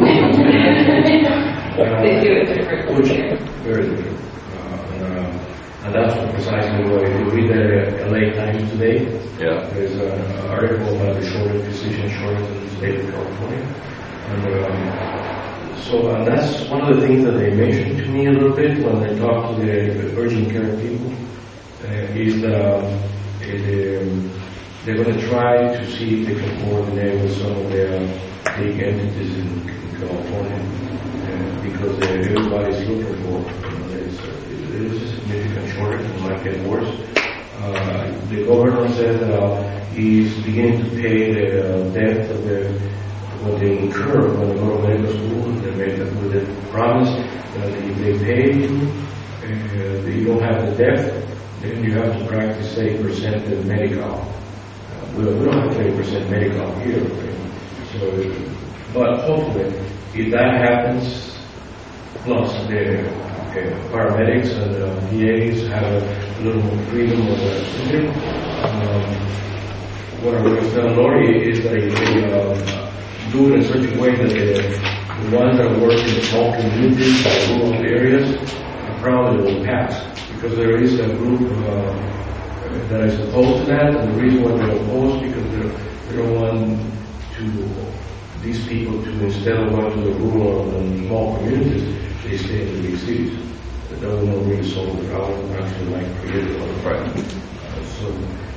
They do it different. Which very different. Uh, and, uh, and that's what precisely what if you read the L A Times today, Yeah. there's an article about the shortage, physician shortage in the state of California. And um, so and that's one of the things that they mentioned to me a little bit when they talk to the urgent care people, uh, is that um, it, um, they're going to try to see if they can coordinate with some of their big entities in, in California, uh, because uh, everybody's looking for, you know, there's, uh, there is a significant shortage, it might get worse. Uh, the governor said that uh, he's beginning to pay the uh, debt of the what they incur when they go to medical school. They made them with the promise that if they pay you, uh, you don't have the debt, then you have to practice thirty percent of medical. Uh, we, we don't have thirty percent medical here. Okay? So, but hopefully, if that happens, plus the uh, paramedics and the P As have a little more freedom of their um, what I was telling Lori is that they uh, do it in such a way that the, the ones that work in small communities or rural areas probably will pass, because there is a group uh, that is opposed to that, and the reason why they're opposed is because they're, they don't want to these people to, instead of going to the rural and small communities, they stay in the big cities. That will not really solve the problem, actually might create a lot of problems. Uh, so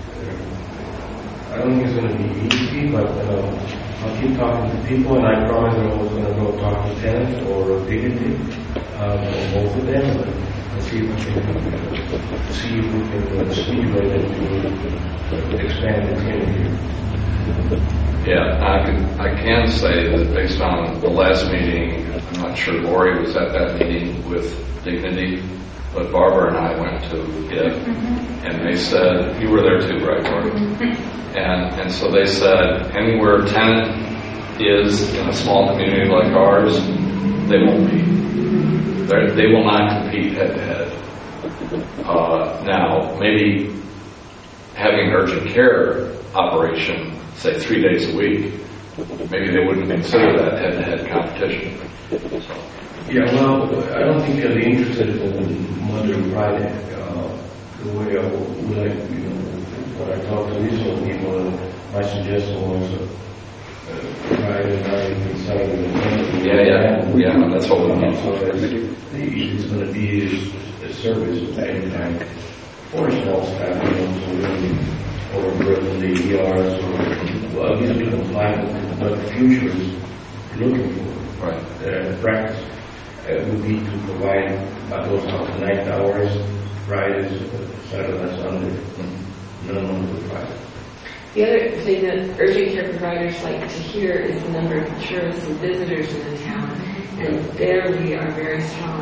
uh, I don't think it's going to be easy, but uh, I'll keep talking to people, and I promise I'm always going to go talk to tenants or dignity, um, or both of them, and see if we can see if we can uh, stimulate them to uh, expand the clinic here. Yeah, I can I can say that based on the last meeting, I'm not sure Lori was at that meeting with Dignity, but Barbara and I went to it, mm-hmm. and they said, you were there too, right, Lori? Mm-hmm. And and so they said, anywhere a tenant is in a small community like ours, they won't be. They're, they will not compete head to head. Uh, now, maybe having an urgent care operation, say three days a week, maybe they wouldn't consider that head-to-head competition. So. Yeah, well, I don't think they'll be interested in Monday or Friday. Uh, the way I would like, you know, when I talk to these old people, uh, my suggestion was uh, Friday night and Saturday and Yeah, yeah, yeah, that's what we need. So it's going to be a service at any time for small staff, you know, so we don't be overburden the E Rs or, well, at least be compliant with what the future is looking for. Right. Uh, practice uh, would be to provide uh, those night hours, Fridays, Saturday, Sunday, mm-hmm. none on the Friday. The other thing that urgent care providers like to hear is the number of tourists and visitors in the town, and there we are very strong.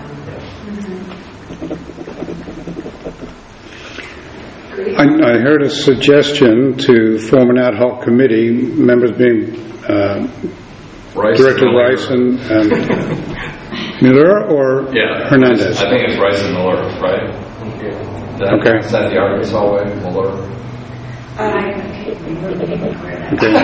Great. I, I heard a suggestion to form an ad hoc committee, members being uh, Rice Director and Miller. Rice and, and Miller or Yeah. Hernandez? I think it's Rice and Miller, right? That, Okay. Is that the Arkansas way? Miller? I can't remember the name for that. Okay.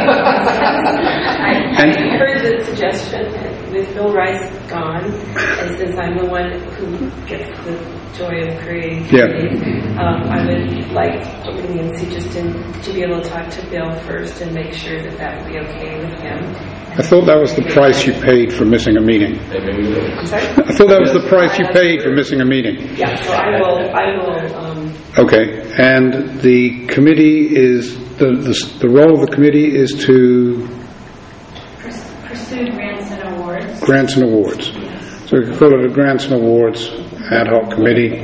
I, I heard the suggestion, and with Bill Rice gone, and since I'm the one who gets the joy of creating Yeah. committees, um, I would like leniency just in, to be able to talk to Bill first and make sure that that would be okay with him. I thought that was the price you paid for missing a meeting. Maybe we do. I'm sorry? I thought that was the price you paid for missing a meeting. Yeah, so I will, I will, um, Okay, and the committee is, the, the, the role of the committee is to Purs- Pursue grants and awards. grants and awards. So we could call it a grants and awards ad hoc committee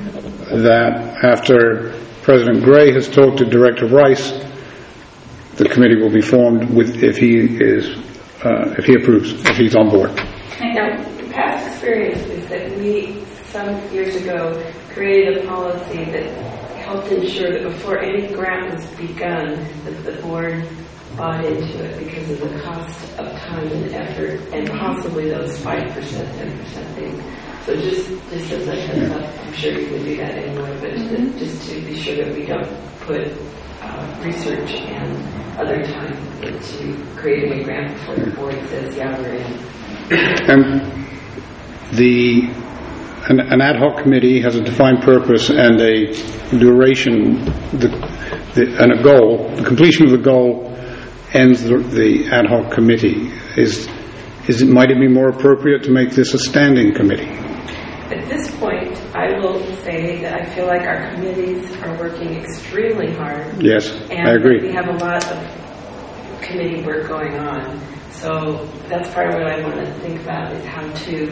that after President Gray has talked to Director Rice, the committee will be formed with, if he is, uh, if he approves, if he's on board. now, past experience is that we, some years ago, created a policy that helped ensure that before any grant was begun, that the board bought into it because of the cost of time and effort, and possibly those five percent, ten percent things. So just, just as a heads up, I'm sure you would do that anyway, but to, just to be sure that we don't put uh, research and other time into creating a grant before the board says, yeah, we're in. And the, an, an ad hoc committee has a defined purpose and a duration, the, the, and a goal. The completion of the goal ends the, the ad hoc committee. Is, is it, might it be more appropriate to make this a standing committee? At this point, I will say that I feel like our committees are working extremely hard. Yes, And I agree. we have a lot of committee work going on. So that's part of what I want to think about is how to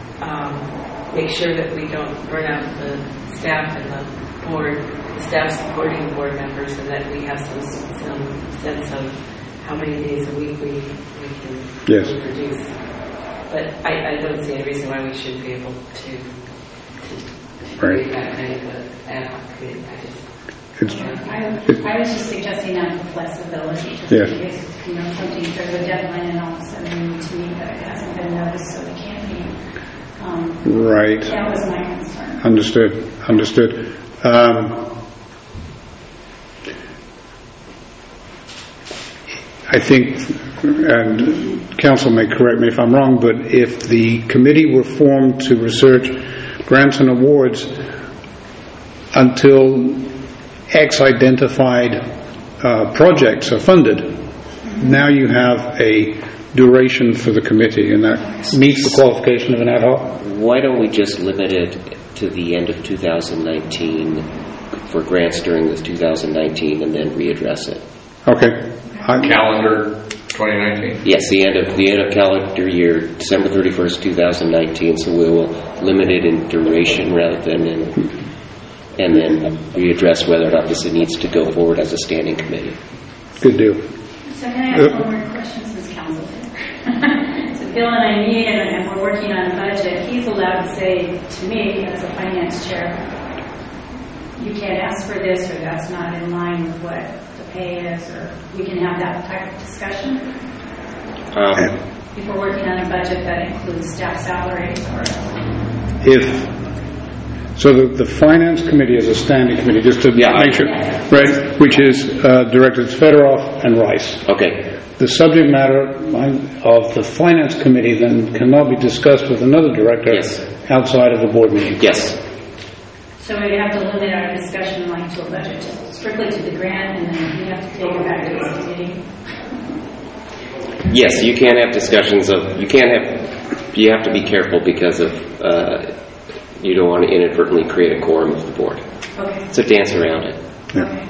um, make sure that we don't burn out the staff and the board, the staff supporting the board members, and that we have some, some sense of how many days a week we, we can Yes. produce. But I, I don't see any reason why we shouldn't be able to, to, to create Right. that kind of an ad hoc committee. I just, It's, I, I was just suggesting that for flexibility, just Yes. in case, you know, something, there's a deadline and all of a sudden we need to meet, but it hasn't been noticed, so it can't be. Um, right. that was my concern. Understood. Understood. Um, I think, and council may correct me if I'm wrong, but if the committee were formed to research grants and awards until X identified uh, projects are funded, now you have a duration for the committee, and that meets the qualification of an ad hoc. Why don't we just limit it to the end of two thousand nineteen for grants during this two thousand nineteen and then readdress it? Okay. I- Calendar twenty nineteen. Yes, the end of the end of calendar year, December thirty-first, two thousand nineteen. So we will limit it in duration rather than in, and then readdress whether or not this needs to go forward as a standing committee. Good deal. So can I ask one more question since council did? So Bill and I meet and we're working on a budget. He's allowed to say to me as a finance chair, you can't ask for this or that's not in line with what the pay is, or we can have that type of discussion. Um, If we're working on a budget that includes staff salaries or... If so, the, the finance committee is a standing committee, just to Yeah, I- make sure, right? Which is uh, Directors Fedorov and Rice. okay. The subject matter of the finance committee then cannot be discussed with another director Yes. outside of a board meeting. Yes. So we have to limit our discussion like to a budget, just strictly to the grant, and then we have to take it back to the committee. Yes, you can't have discussions of, you can't have, you have to be careful because of, uh, you don't want to inadvertently create a quorum of the board. Okay. So dance around it. Okay.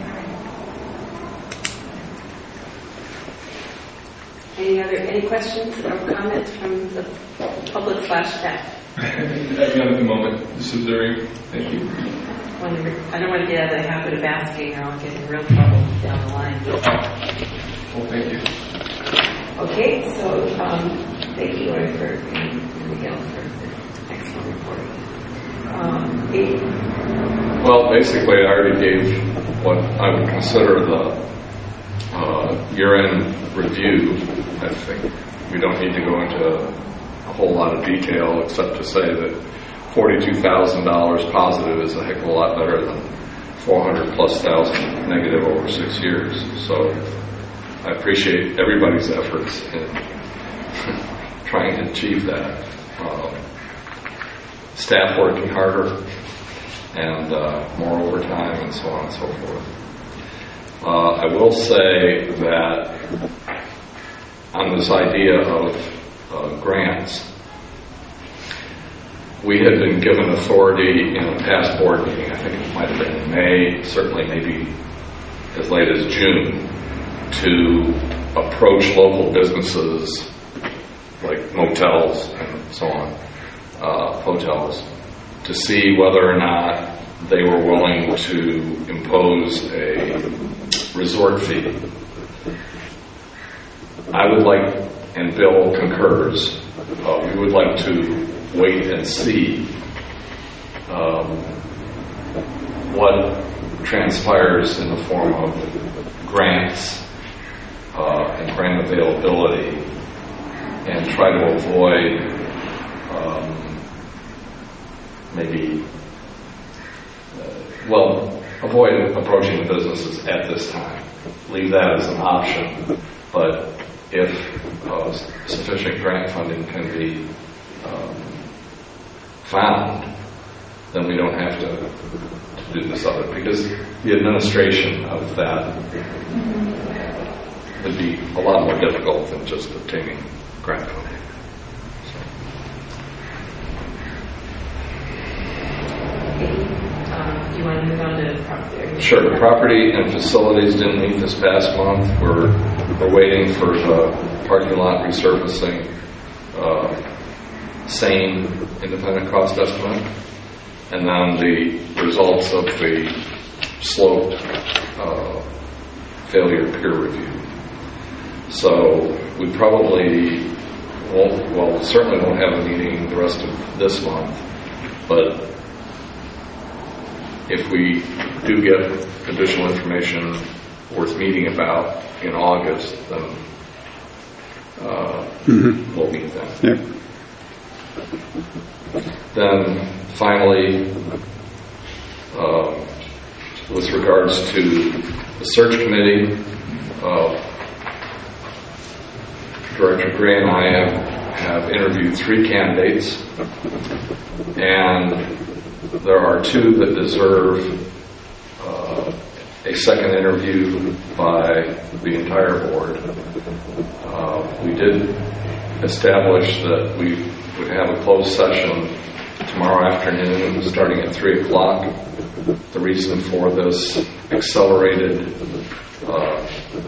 any other, any questions or comments from the public slash staff? At the moment, this is very, thank you. want to, I don't want to get out of the habit of asking, or I'll get in real trouble down the line. Well, thank you. Okay, so um, thank you, Roy, for and Miguel for the excellent reporting. Um, eight. Well, basically, I already gave what I would consider the uh, year-end review. I think we don't need to go into a whole lot of detail except to say that forty-two thousand dollars positive is a heck of a lot better than four hundred plus thousand negative over six years. So I appreciate everybody's efforts in trying to achieve that. Uh, staff working harder and uh, more overtime and so on and so forth. Uh, I will say that on this idea of uh, grants, we had been given authority in a past board meeting, I think it might have been in May, certainly maybe as late as June, to approach local businesses like motels and so on, uh, hotels, to see whether or not they were willing to impose a resort fee. I would like, and Bill concurs, uh, we would like to wait and see um, what transpires in the form of grants uh, and grant availability, and try to avoid um, maybe, uh, well, avoid approaching the businesses at this time. Leave that as an option, but if uh, sufficient grant funding can be um, found, then we don't have to, to do this other, because the administration of that would be a lot more difficult than just obtaining grant funding. So. Um, do you want to move on to property? Sure. Property and facilities didn't meet this past month. We're, we're waiting for the parking lot resurfacing, uh, same independent cost estimate, and then the results of the slope uh, failure peer review. So we probably won't, well, certainly won't have a meeting the rest of this month, but if we do get additional information worth meeting about in August, then uh, mm-hmm. we'll meet then. Yep. Then finally, uh, with regards to the search committee, uh, Director Gray and I have, have interviewed three candidates, and there are two that deserve uh, a second interview by the entire board. Uh, we did establish that we would have a closed session tomorrow afternoon starting at three o'clock. The reason for this accelerated uh,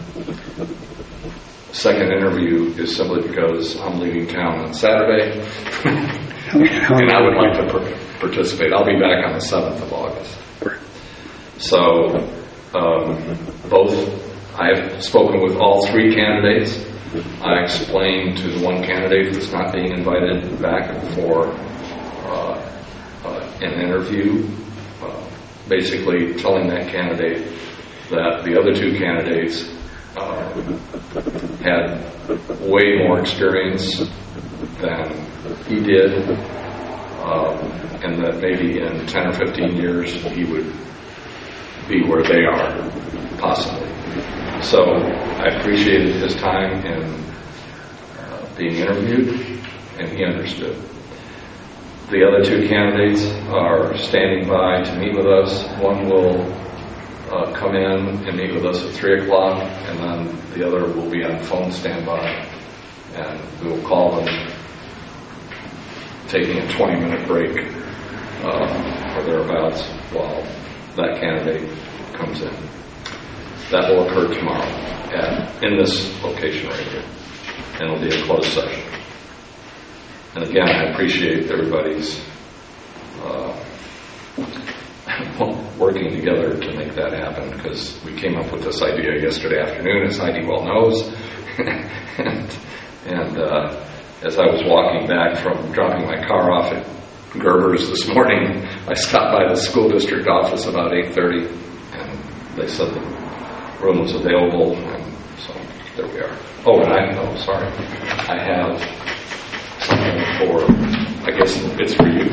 second interview is simply because I'm leaving town on Saturday and I would like to par- participate. I'll be back on the seventh of August. So um, both, I have spoken with all three candidates. I explained to the one candidate that's not being invited back for uh, uh, an interview, uh, basically telling that candidate that the other two candidates uh, had way more experience than he did, um, and that maybe in ten or fifteen years he would be where they are, possibly. So I appreciated his time in uh, being interviewed, and he understood. The other two candidates are standing by to meet with us. One will uh, come in and meet with us at three o'clock, and then the other will be on phone standby, and we will call them, taking a twenty minute break uh, or thereabouts while that candidate comes in. That will occur tomorrow at, in this location right here, and it'll be a closed session. And again, I appreciate everybody's uh, well, working together to make that happen, because we came up with this idea yesterday afternoon, as Heidi well knows. and and uh, as I was walking back from dropping my car off at Gerber's this morning, I stopped by the school district office about eight thirty, and they said the room was available, and so there we are. Oh, and I, oh, sorry, I have something for, I guess it's for you.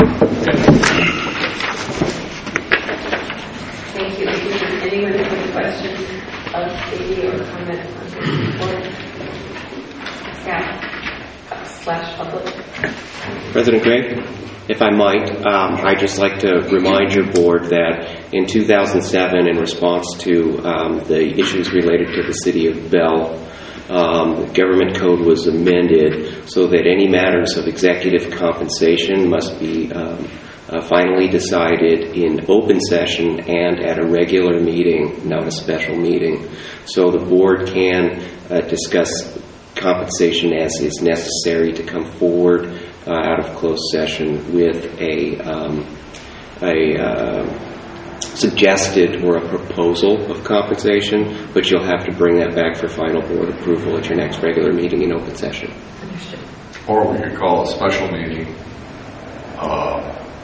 Thank you. Does anyone have any questions of Stevie or comments on his report? Staff slash public? President Gray, if I might, um, I'd just like to remind your board that in two thousand seven, in response to um, the issues related to the city of Bell, um, the government code was amended so that any matters of executive compensation must be um, uh, finally decided in open session and at a regular meeting, not a special meeting. So the board can uh, discuss compensation as is necessary to come forward uh, out of closed session with a um, a uh, suggested or a proposal of compensation, but you'll have to bring that back for final board approval at your next regular meeting in open session. Understood. Or we could call a special meeting uh,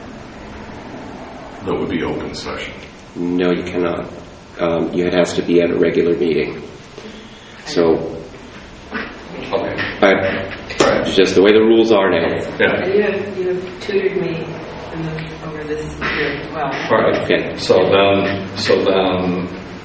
that would be open session. No, you cannot. Um, it has to be at a regular meeting. So, Okay. I, it's just the way the rules are now. Yeah. And you have, you have tutored me in this, over this year as well. All right. Okay. So then, so then,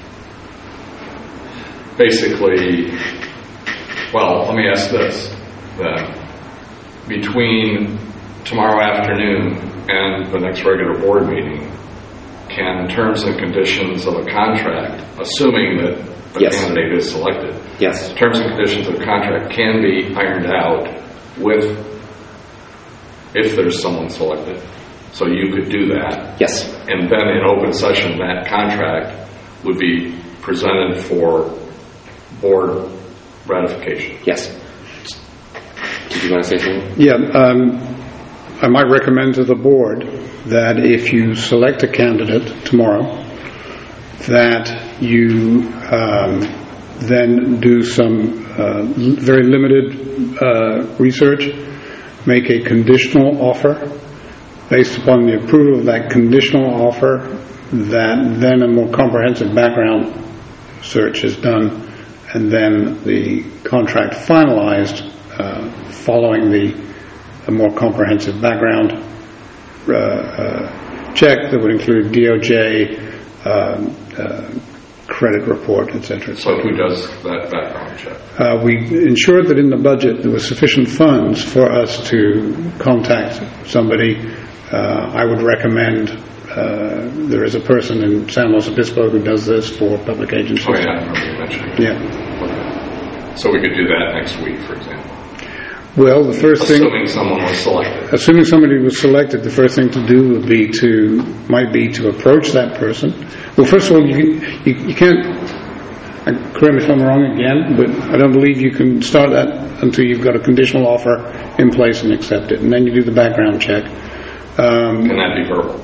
basically, well, let me ask this: then, between tomorrow afternoon and the next regular board meeting, can terms and conditions of a contract, assuming that the Yes. candidate is selected, Yes. terms and conditions of the contract can be ironed out with, if there's someone selected. So you could do that. Yes. And then in open session, that contract would be presented for board ratification. Yes. Did you want to say something? Yeah, um, I might recommend to the board that if you select a candidate tomorrow, that you um, then do some uh, very limited uh, research, make a conditional offer. Based upon the approval of that conditional offer, that then a more comprehensive background search is done, and then the contract finalized uh, following the a more comprehensive background uh, uh, check that would include D O J, um, uh, credit report, et cetera, et So cetera. who does that background check? Uh, we ensured that in the budget there was sufficient funds for us to contact somebody. Uh, I would recommend uh, there is a person in San Luis Obispo who does this for public agencies. Oh yeah, I remember you mentioning. Yeah. Okay. So we could do that next week, for example. Well, the first thing, Assuming someone was selected. assuming somebody was selected, the first thing to do would be to, might be to approach that person. Well, first of all, you, you, you can't, uh, correct me if I'm wrong again, but I don't believe you can start that until you've got a conditional offer in place and accept it, and then you do the background check. Um, Can that be verbal?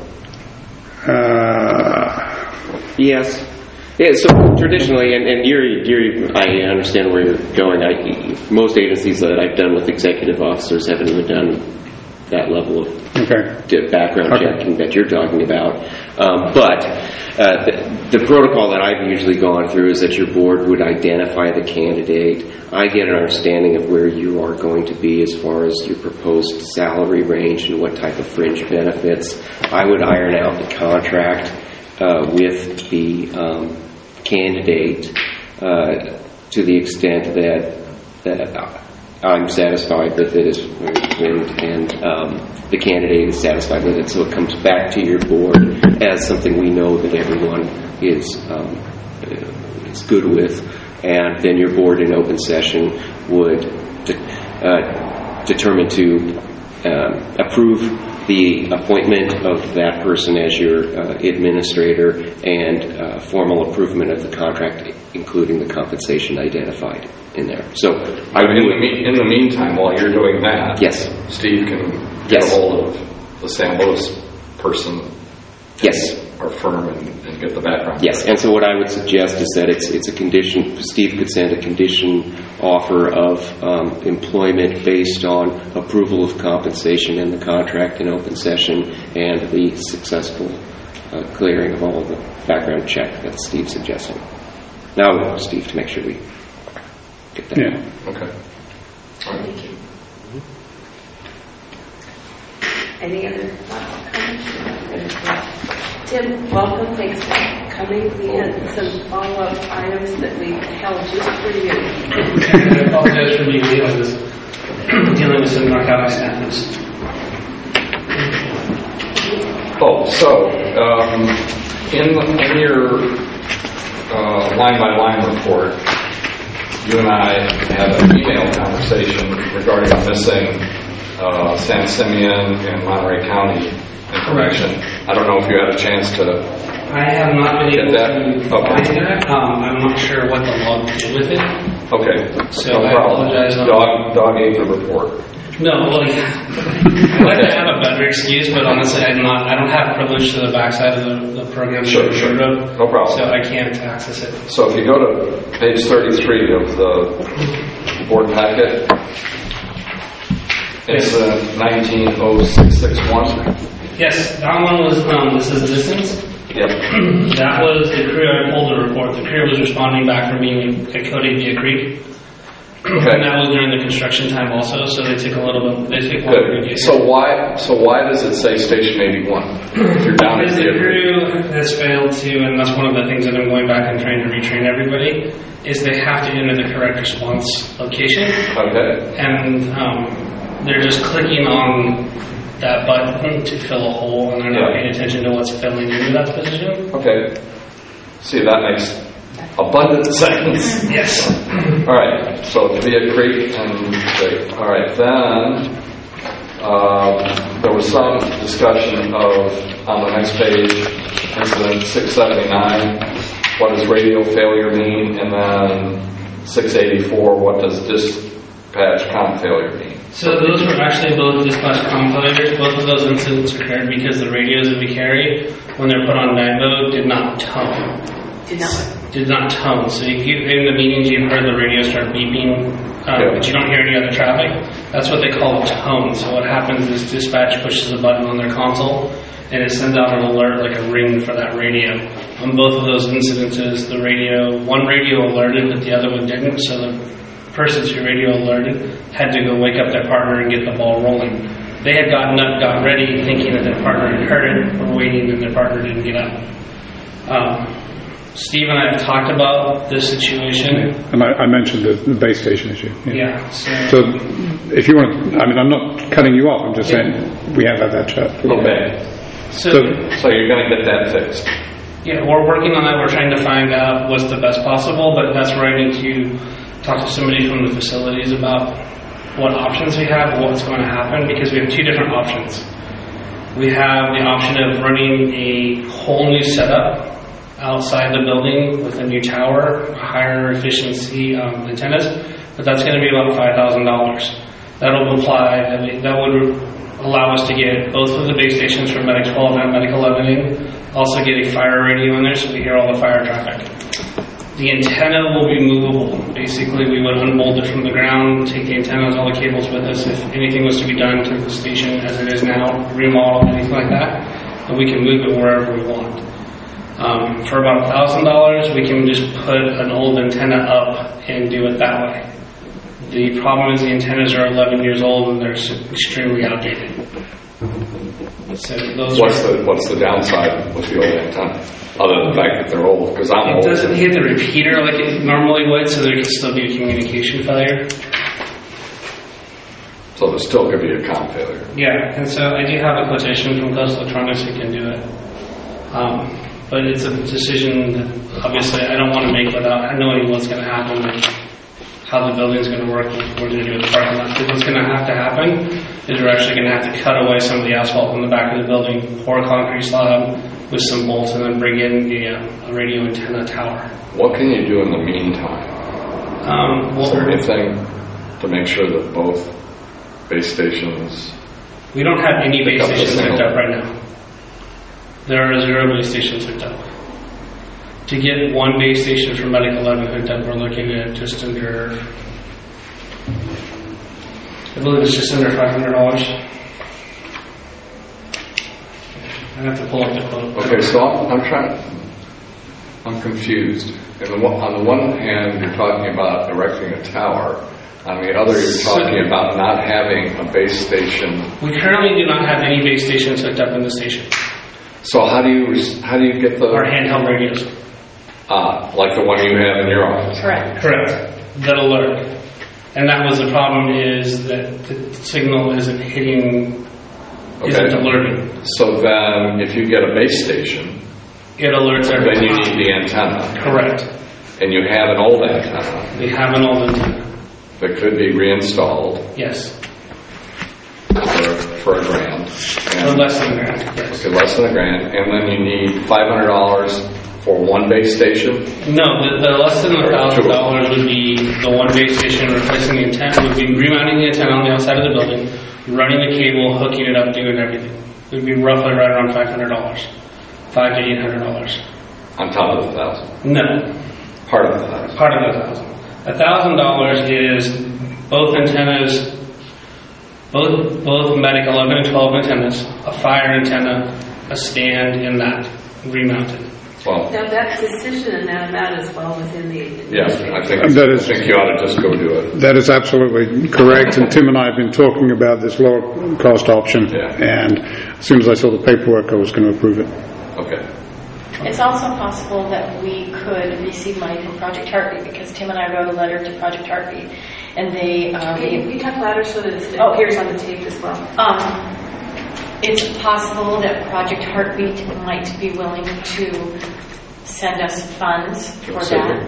uh, Yes. Yeah, so traditionally, and, and you're, you're, I understand where you're going. I, most agencies that I've done with executive officers haven't even done that level of okay. the background Okay. checking that you're talking about. Um, but uh, the, the protocol that I've usually gone through is that your board would identify the candidate. I get an understanding of where you are going to be as far as your proposed salary range and what type of fringe benefits. I would iron out the contract uh, with the um, candidate uh, to the extent that that I'm satisfied with it, and, and um, the candidate is satisfied with it, so it comes back to your board as something we know that everyone is um, is good with, and then your board in open session would de- uh, determine to um, approve the appointment of that person as your uh, administrator and uh, formal approval of the contract, including the compensation identified in there. So, I in, the would, me- in the meantime, while you're doing that, yes, Steve can get Yes. a hold of the San Luis person. yes, our firm and, and get the background. Yes, and so what I would suggest is that it's it's a condition, Steve could send a condition offer of um, employment based on approval of compensation in the contract in open session and the successful uh, clearing of all of the background check that Steve's suggesting. Now, we'll Steve to make sure we get that. Yeah. Okay. All right. Thank you. Any other thoughts, comments? Tim, welcome. Thanks for coming. We had some follow-up items that we held just for you. I apologize for being late. I was dealing with some narcotics status. Oh, so um, in, in your uh, line-by-line report, you and I had an email conversation regarding missing uh, San Simeon and Monterey County information. I don't know if you had a chance to I have not been get able that. to Okay. find that. Um, I'm not sure what the log did with it. Okay, So no I problem. apologize on- Dog, dog ate the report. No, well, I'd like to have a better excuse, but honestly, I'm not. I don't have privilege to the backside of the, the program. Sure, that sure. we wrote, No problem. So I can't access it. So if you go to page thirty-three of the board packet, incident nineteen oh six six one. Yes, that one was. Um, this is distance. Yep. That was the crew. I pulled the report. The crew was responding back from being at Codevia Creek. Okay. And that was during the construction time also, so they took a little bit, they took one crew to Good. get So why, so why does it say station eighty-one? If you're down at Because the the crew has failed to, and that's one of the things that I'm going back and trying to retrain everybody, is they have to enter the correct response location, Okay. and um, they're just clicking on that button to fill a hole, and they're not Yeah. paying attention to what's filling into that position. Okay. See, that makes abundant sense. Yes. All right. So Codevia Creek and great. All right. Then um, there was some discussion of on the next page, incident six seventy-nine. What does radio failure mean? And then six eighty-four. What does dispatch comm failure mean? So those were actually both dispatch comm failures. Both of those incidents occurred because the radios that we carry, when they're put on night mode, did not tone. Did not. Did not tone. So you, in the meetings, you've heard the radio start beeping, um, Yeah. but you don't hear any other traffic. That's what they call a tone. So what happens is dispatch pushes a button on their console, and it sends out an alert, like a ring for that radio. On both of those incidences, the radio, one radio alerted, but the other one didn't. So the persons who radio alerted had to go wake up their partner and get the ball rolling. They had gotten up, got ready, thinking that their partner had heard it, were waiting, and their partner didn't get up. Um, Steve and I have talked about this situation. And I, I mentioned the, the base station issue. Yeah. So, So if you want, I mean, I'm not cutting you off. I'm just saying we have had that chat. Okay. so, So, So you're going to get that fixed. yeah, we're working on that. We're trying to find out what's the best possible, but that's where I need to talk to somebody from the facilities about what options we have, what's going to happen, because we have two different options. We have the option of running a whole new setup outside the building with a new tower, higher efficiency um, antennas, but that's going to be about five thousand dollars. That'll apply, that would allow us to get both of the base stations for Medic twelve and Medic eleven in, also get a fire radio in there so we hear all the fire traffic. The antenna will be movable. Basically, we would unbolt it from the ground, take the antennas, all the cables with us. If anything was to be done to the station as it is now, remodel, anything like that, then we can move it wherever we want. Um, for about one thousand dollars, we can just put an old antenna up and do it that way. The problem is the antennas are eleven years old and they're extremely outdated. So those What's are, the what's the downside with the old antenna, other than the fact that they're old? Because I'm it old. doesn't hit the repeater like it normally would, so there could still be a communication failure. So there still could be a comm failure. Yeah, and so I do have a quotation from Coast Electronics who can do it. Um, but it's a decision that obviously I don't want to make without knowing what's going to happen and how the building's going to work, what we're going to do with the parking lot. Because what's going to have to happen is we're actually going to have to cut away some of the asphalt from the back of the building, pour a concrete slab with some bolts, and then bring in a, a radio antenna tower. What can you do in the meantime? Um, Is what there we're- anything to make sure that both base stations? we don't have any base Pick up the stations hooked signal. up right now. There are zero base stations hooked up. To get one base station for Medic eleven hooked up, we're looking at just under, I believe it's just under five hundred dollars. I have to pull up the quote. Okay, so I'm, I'm trying, I'm confused. And the one, on the one hand, you're talking about erecting a tower. On the other, you're talking about not having a base station. We currently do not have any base stations hooked up in the station. So how do you how do you get the Our handheld radios. Ah, like the one you have in your office? Correct. Correct. That alert. And that was the problem, is that the signal isn't hitting, isn't Okay. alerting. So then, if you get a base station, It alerts every then you time. need the antenna, Correct. and you have an old antenna We have an old antenna. that could be reinstalled Yes. for, for a grand. Or And, less than that. Yes. okay, less than a grand, and then you need five hundred dollars for one base station. No, the, the less than a thousand dollars would be the one base station replacing the antenna, would be remounting the antenna on the outside of the building, running the cable, hooking it up, doing everything. It would be roughly right around five hundred dollars. Five to eight hundred dollars. On top of the thousand. No, Part of the thousand. part of the thousand. A thousand dollars is both antennas, both both Medic eleven and twelve antennas, a fire antenna, a stand, and that remounted. Well, Now, that decision and that amount is well within the yeah, administrative. I think, That is- I think you ought to just go do it. That is absolutely correct, and Tim and I have been talking about this lower cost option, Yeah. and as soon as I saw the paperwork, I was going to approve it. Okay. It's also possible that we could receive money from Project Heartbeat, because Tim and I wrote a letter to Project Heartbeat, and they, uh, Can you- can you talk louder so that it Oh. appears on the tape as well? Um, it's possible that Project Heartbeat might be willing to send us funds for that.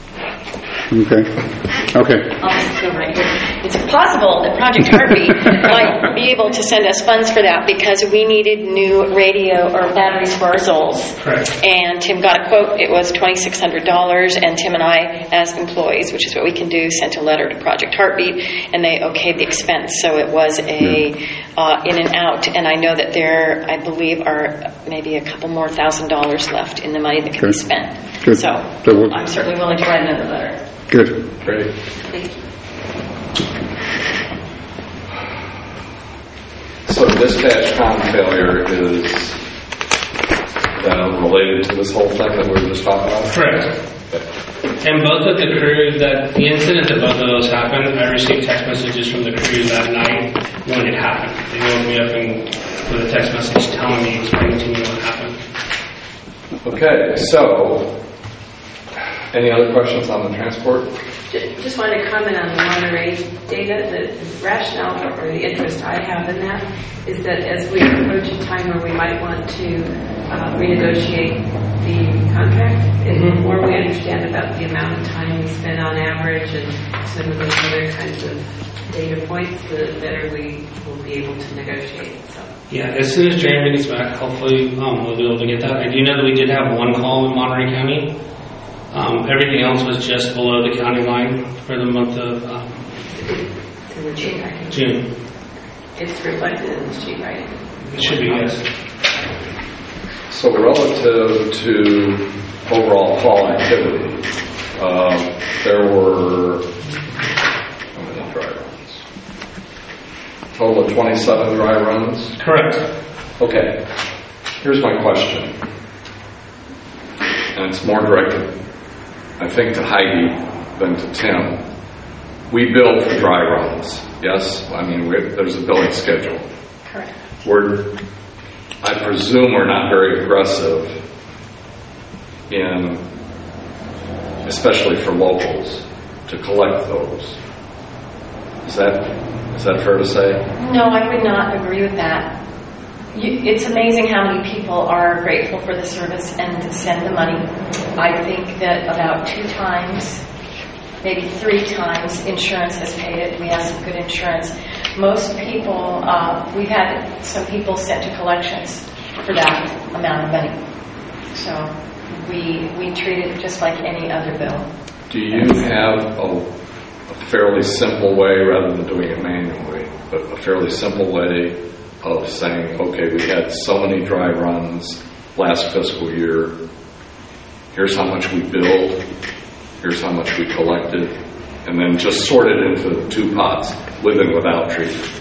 Okay. Okay. I'll just go right here. It's possible that Project Heartbeat might be able to send us funds for that, because we needed new radio or batteries for our Zolls. Correct. And Tim got a quote. It was twenty-six hundred dollars, and Tim and I, as employees, which is what we can do, sent a letter to Project Heartbeat, and they okayed the expense. So it was a uh, in and out, and I know that there, I believe, are maybe a couple more thousand dollars left in the money that can be Good. spent. Good. So So we'll- I'm certainly willing to write another letter. Good. Great. Thank you. So dispatch com failure is uh, related to this whole thing that we were just talking about? Correct. And both of the crews, that the incident that both of those happened, I received text messages from the crew that night when it happened. They woke me up and with a text message telling me, explaining to me what happened. Okay, so any other questions on the transport? Ju- Just wanted to comment on the Monterey data. The rationale or the interest I have in that is that as we approach a time where we might want to uh, renegotiate the contract, and the more we understand about the amount of time we spend on average and some of those other kinds of data points, the better we will be able to negotiate. So. Yeah, as soon as Jeremy gets back, hopefully um, we'll be able to get that. I do know that we did have one call in Monterey County. Um, everything else was just below the county line for the month of um, It's in the sheet, I think. June. It's reflected in the sheet, right? It should be, yes. So relative to overall call activity, um, there were how many dry runs? Total of twenty-seven dry runs? Correct. Okay, here's my question. And it's more directed, I think, to Heidi than to Tim. We bill for dry runs, yes? I mean, we're, there's a billing schedule. Correct. We're, I presume we're not very aggressive in, especially for locals, to collect those. Is that, is that fair to say? No, I would not agree with that. You, it's amazing how many people are grateful for the service and send the money. I think that about two times, maybe three times, insurance has paid it. We have some good insurance. Most people, uh, we've had some people sent to collections for that amount of money. So we we treat it just like any other bill. Do you have a, a fairly simple way, rather than doing it manually, but a fairly simple way of saying, okay, we had so many dry runs last fiscal year, here's how much we billed, here's how much we collected, and then just sort it into two pots, with and without treatment?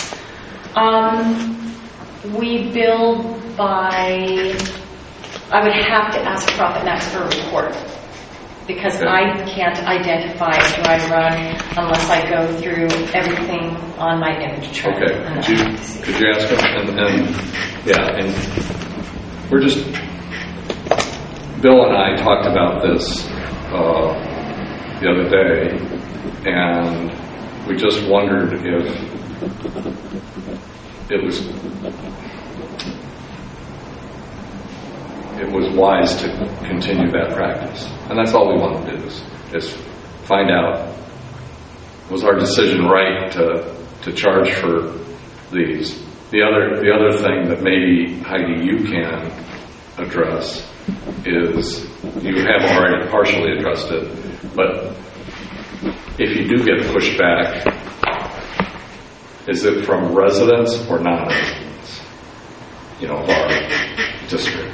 Um, we bill by, I would have to ask Profit Max for a report, because okay. I can't identify a dry run unless I go through everything on my image chart. Okay, could you, could you ask him? And, and yeah, and we're just, Bill and I talked about this uh, the other day, and we just wondered if it was it was wise to continue that practice. And that's all we want to do is, is find out, was our decision right to to charge for these? The other the other thing that maybe, Heidi, you can address is, you have already partially addressed it, but if you do get pushback, is it from residents or non-residents, you know, of our district?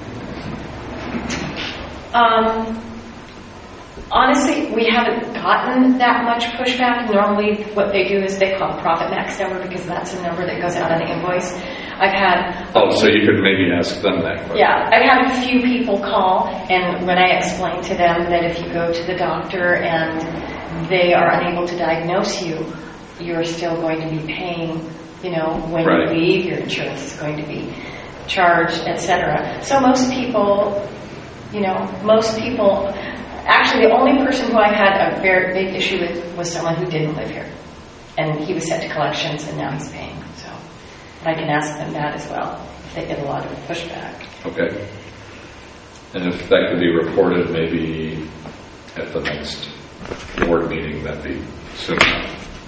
Um, honestly, we haven't gotten that much pushback. Normally what they do is they call Profit Max number, because that's a number that goes out on the invoice. I've had... Oh, so you could maybe ask them that question. Yeah, I've had a few people call, and when I explain to them that if you go to the doctor and they are unable to diagnose you, you're still going to be paying, you know, when right. you leave, your insurance is going to be charged, et cetera. So most people, you know, most people, actually the only person who I've had a very big issue with was someone who didn't live here. And he was sent to collections, and now he's paying. So I can ask them that as well, if they get a lot of pushback. Okay. And if that could be reported maybe at the next board meeting, that'd be soon enough.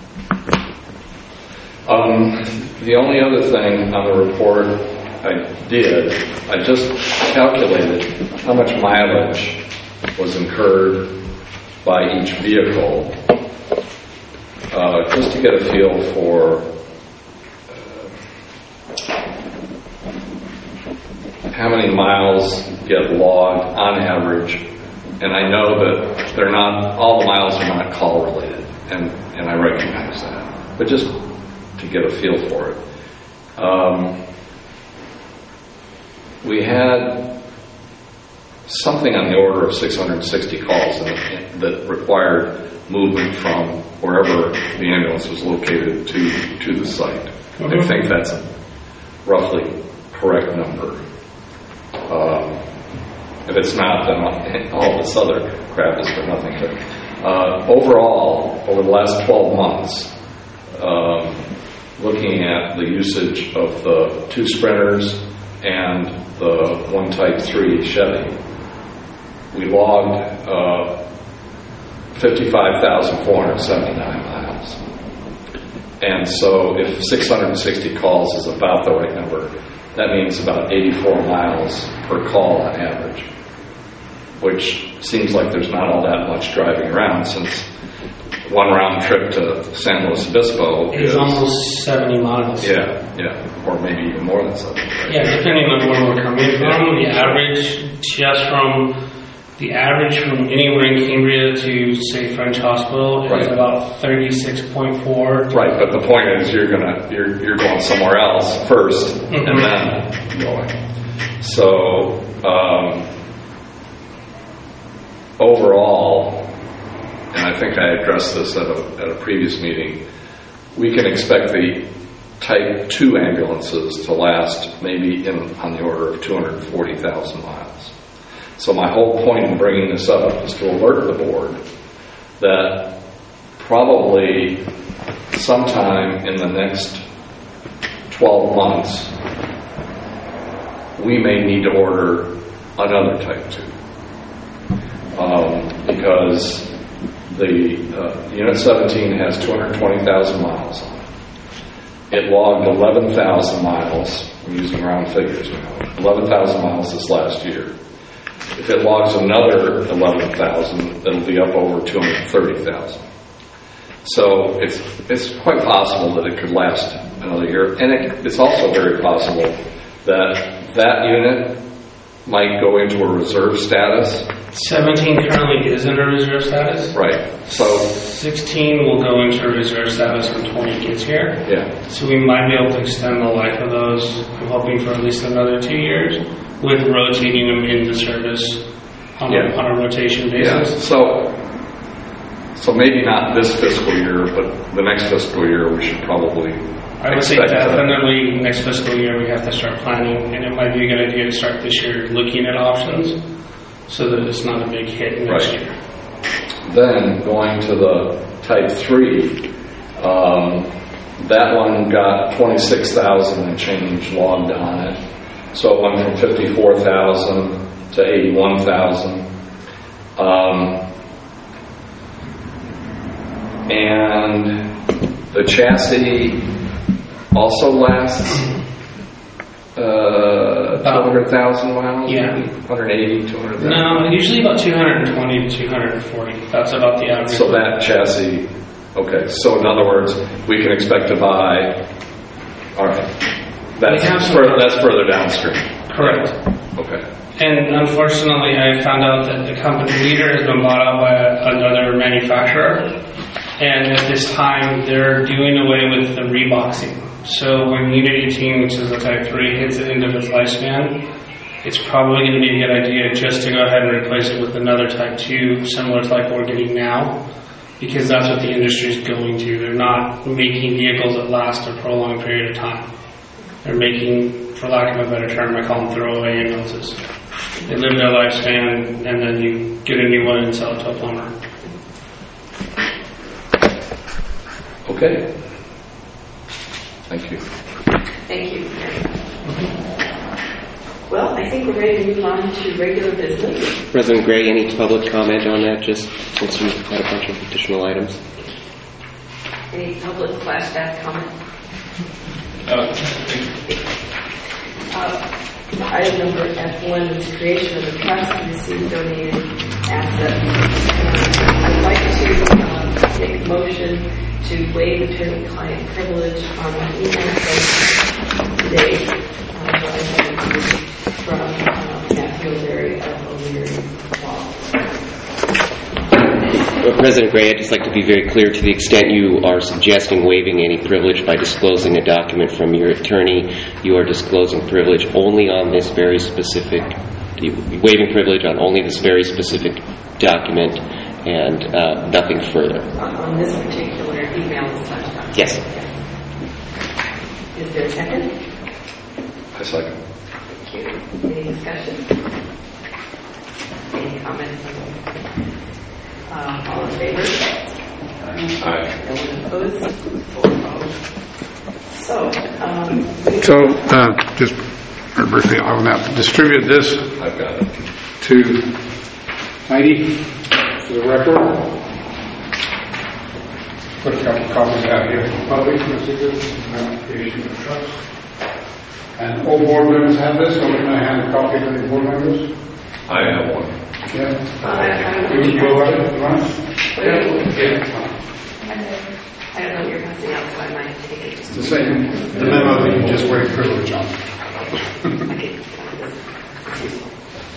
Um, the only other thing on the report I did, I just calculated how much mileage was incurred by each vehicle, uh, just to get a feel for uh, how many miles get logged on average. And I know that they're not, all the miles are not call related, and, and I recognize that, but just to get a feel for it. Um, we had something on the order of six hundred sixty calls that, that required movement from wherever the ambulance was located to, to the site. Mm-hmm. I think that's a roughly correct number. Um, if it's not, then all this other crap is for nothing. But uh, overall, over the last twelve months, um, looking at the usage of the two Sprinters and the one Type three Chevy, we logged uh, fifty-five thousand four hundred seventy-nine miles. And so if six hundred sixty calls is about the right number, that means about eighty-four miles per call on average, which seems like there's not all that much driving around, since one round trip to San Luis Obispo is, is almost seventy miles. Yeah, yeah, or maybe even more than seventy. Right? Yeah, depending on where we're coming from. The average, just from the average from anywhere in Cambria to, say, French Hospital is right. about thirty-six point four. Right, but the point is you're gonna you're you're going somewhere else first, mm-hmm. and then going. So um, overall. And I think I addressed this at a, at a previous meeting, we can expect the Type two ambulances to last maybe in on the order of two hundred forty thousand miles. So my whole point in bringing this up is to alert the board that probably sometime in the next twelve months, we may need to order another Type two. Um, because The uh, Unit seventeen has two hundred twenty thousand miles on it. It logged eleven thousand miles, I'm using round figures now, eleven thousand miles this last year. If it logs another eleven thousand, it'll be up over two hundred thirty thousand. So it's it's quite possible that it could last another year. And it, it's also very possible that that unit might go into a reserve status. seventeen currently is in a reserve status. Right. So, sixteen will go into reserve status when twenty gets here. yeah. So we might be able to extend the life of those, I'm hoping for at least another two years, with rotating them into service on, Yeah. a, on a rotation Yeah. basis. So, so maybe not this fiscal year, but the next fiscal year we should probably I would say expect that. definitely next fiscal year we have to start planning, and it might be a good idea to start this year looking at options so that it's not a big hit next Right. year. Then going to the type three, um, that one got twenty-six thousand and change logged on it. So it went from fifty-four thousand to eighty-one thousand. Um, and the chassis also lasts uh, two hundred thousand miles? Yeah. one hundred eighty, two hundred thousand? No, usually about two hundred twenty to two hundred forty. That's about the average. So that chassis, okay, so in other words, we can expect to buy, all right, that's, We have some- further, that's further downstream. Correct. Okay, And unfortunately, I found out that the company leader has been bought out by a, another manufacturer. And at this time, they're doing away with the reboxing. So when Unit eighteen, which is the Type three, hits the end of its lifespan, it's probably going to be a good idea just to go ahead and replace it with another Type two, similar to like what we're getting now, because that's what the industry is going to. They're not making vehicles that last a prolonged period of time. They're making, for lack of a better term, I call them throwaway ambulances. They live their lifespan, and then you get a new one and sell it to a plumber. okay. Thank you. Thank you. Well, I think we're ready to move on to regular business. President Gray, any public comment on that, just since we've had a bunch of additional items? Any public slash staff comment? Uh, Uh, Item number F one is creation of a trust to receive donated assets. I'd like to uh, make a motion to waive attorney-client privilege on an email sent today uh, from uh, Matthew O'Leary of O'Leary Law. Well, President Gray, I'd just like to be very clear, to the extent you are suggesting waiving any privilege by disclosing a document from your attorney, you are disclosing privilege only on this very specific, waiving privilege on only this very specific document and uh, nothing further. On, on this particular email slash document. Yes. Is there a second? I second. Thank you. Any discussion? Any comments? Uh, all in favor? Aye. No one opposed? Four opposed. So, um, we- So, uh, just very briefly, I will now distribute this I've got it. to Heidi for the record. Put a couple copies out here for public procedures, application of trust. And all board members have this, or can I hand a copy to the board members? I have one. Yeah. uh, I, I, You can go ahead at once? Yeah. I don't know what you're passing out, so I might take it. It's the same, the memo that you just waived privilege on. Okay. That's useful.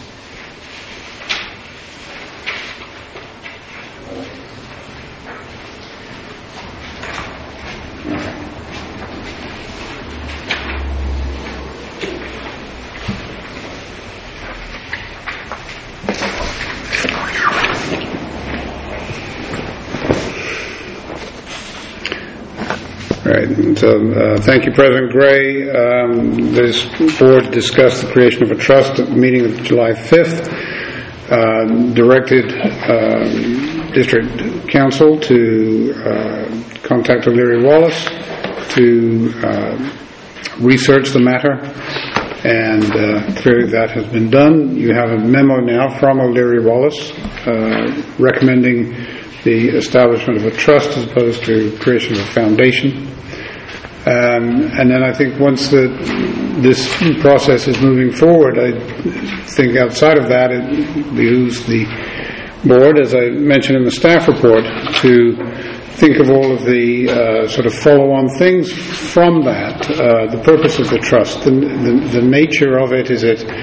All right. So, uh, thank you, President Gray. Um, this board discussed the creation of a trust at the meeting of July fifth. Uh, directed uh, District Council to uh, contact O'Leary Wallace to uh, research the matter, and uh, clearly that has been done. You have a memo now from O'Leary Wallace uh, recommending the establishment of a trust as opposed to creation of a foundation. Um, and then I think once the, this process is moving forward, I think outside of that it behooves the board, as I mentioned in the staff report, to think of all of the uh, sort of follow-on things from that. Uh, the purpose of the trust, the, the, the nature of it is it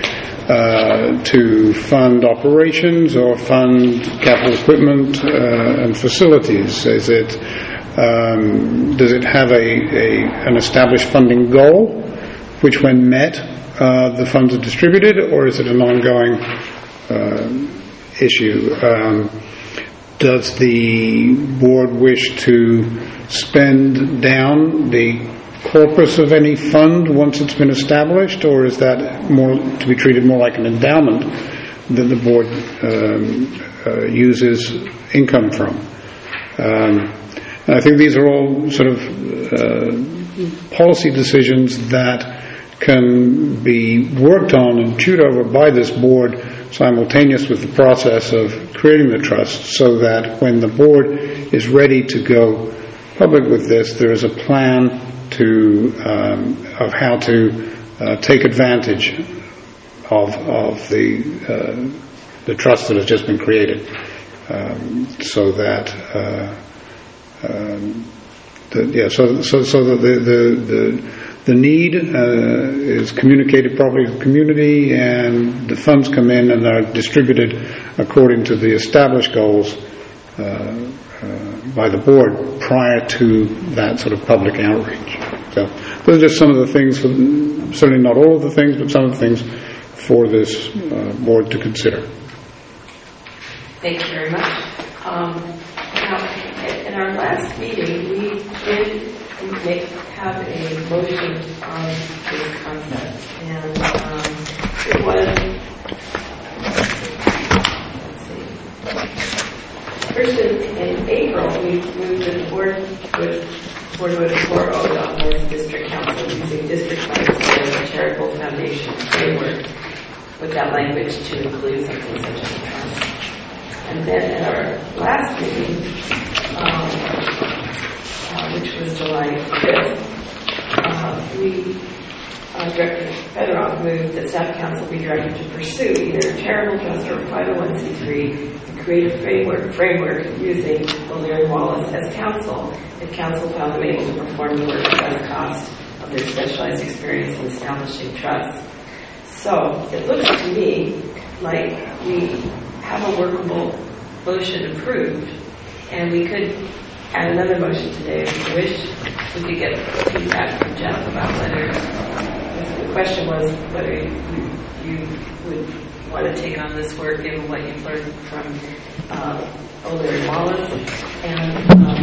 uh, to fund operations or fund capital equipment uh, and facilities? Is it um, does it have a, a an established funding goal, which when met, uh, the funds are distributed, or is it an ongoing uh, issue? Um, does the board wish to spend down the corpus of any fund once it's been established, or is that more to be treated more like an endowment that the board um, uh, uses income from? Um, and I think these are all sort of uh, policy decisions that can be worked on and chewed over by this board simultaneous with the process of creating the trust, so that when the board is ready to go public with this, there is a plan to um, of how to uh, take advantage of of the uh, the trust that has just been created, um, so that uh, um, the, yeah so so so that the the the, the need uh, is communicated properly to the community, and the funds come in and are distributed according to the established goals Uh, uh, by the board prior to that sort of public outreach. So those are just some of the things, for, certainly not all of the things, but some of the things for this uh, board to consider. Thank you very much. Um, now, in our last meeting, we did make, have a motion on this concept, and um, it was, let's see, first in, in April, we moved that the board would board would explore O D O as district council using district funds for a charitable foundation framework, with that language to include something such as a trust. And then at our last meeting, um, uh, which was July fifth, uh, we uh, Director Federoff moved that staff council be directed to pursue either a charitable trust or a five oh one c three and create a framework, framework using O'Leary Wallace as counsel if council found them able to perform the work at the cost of their specialized experience in establishing trusts. So it looks to me like we have a workable motion approved, and we could add another motion today if you wish. We could get feedback from Jeff about whether, the question was whether you, you would want to take on this work given what you've learned from uh, O'Leary Wallace, and um,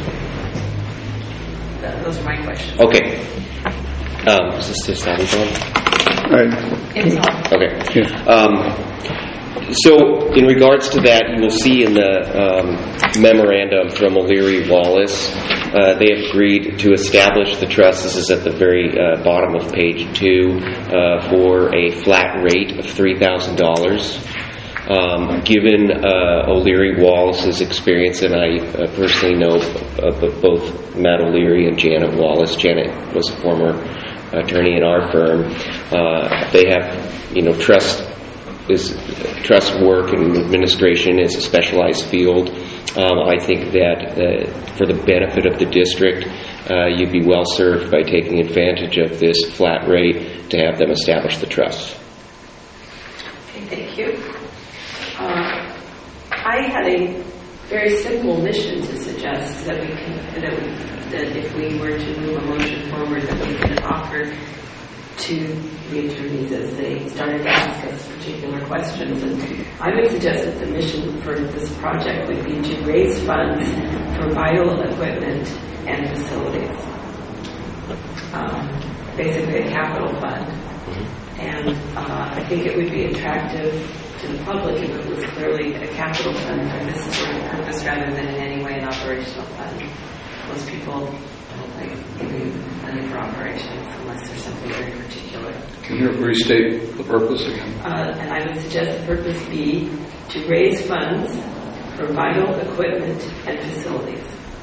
th- those are my questions. Okay. Um, is this just that one? Right. It's on. Okay. Yeah. Um, so, in regards to that, you will see in the um, memorandum from O'Leary Wallace, uh, they have agreed to establish the trust. This is at the very uh, bottom of page two, uh, for a flat rate of three thousand dollars. Um, given uh, O'Leary Wallace's experience, and I uh, personally know uh, both Matt O'Leary and Janet Wallace. Janet was a former attorney in our firm. Uh, they have, you know, trust is trust work and administration is a specialized field. Um, I think that uh, for the benefit of the district, uh, you'd be well served by taking advantage of this flat rate to have them establish the trust. Okay, thank you. Uh, I had a very simple mission to suggest that we can that, we, that if we were to move a motion forward, that we could offer to the attorneys as they started to ask us particular questions. And I would suggest that the mission for this project would be to raise funds for vital equipment and facilities. Um, basically a capital fund. And uh, I think it would be attractive to the public if it was clearly a capital fund for this sort of purpose rather than in any way an operational fund. Most people don't like giving money for operations unless there's something very particular. Can you restate the purpose again? Uh, and I would suggest the purpose be to raise funds for vital equipment and facilities.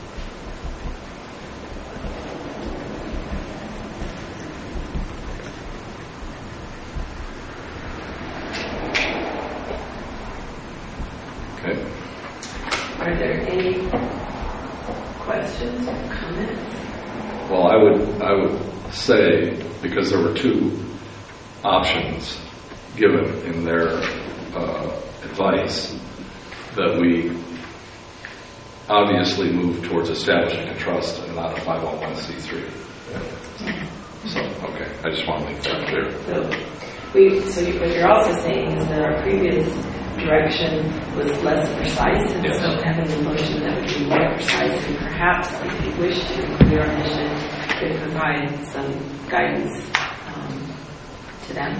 Okay. Are there any questions or comments? Well, I would I would say, because there were two options given in their uh, advice that we obviously move towards establishing a trust and not a five oh one c three. So, okay, I just want to make that clear. So, we, so you, what you're also saying is that our previous direction was less precise, and Yes. so having a motion that would be more precise and perhaps, if you wish to include our mission, could provide some guidance um, to them.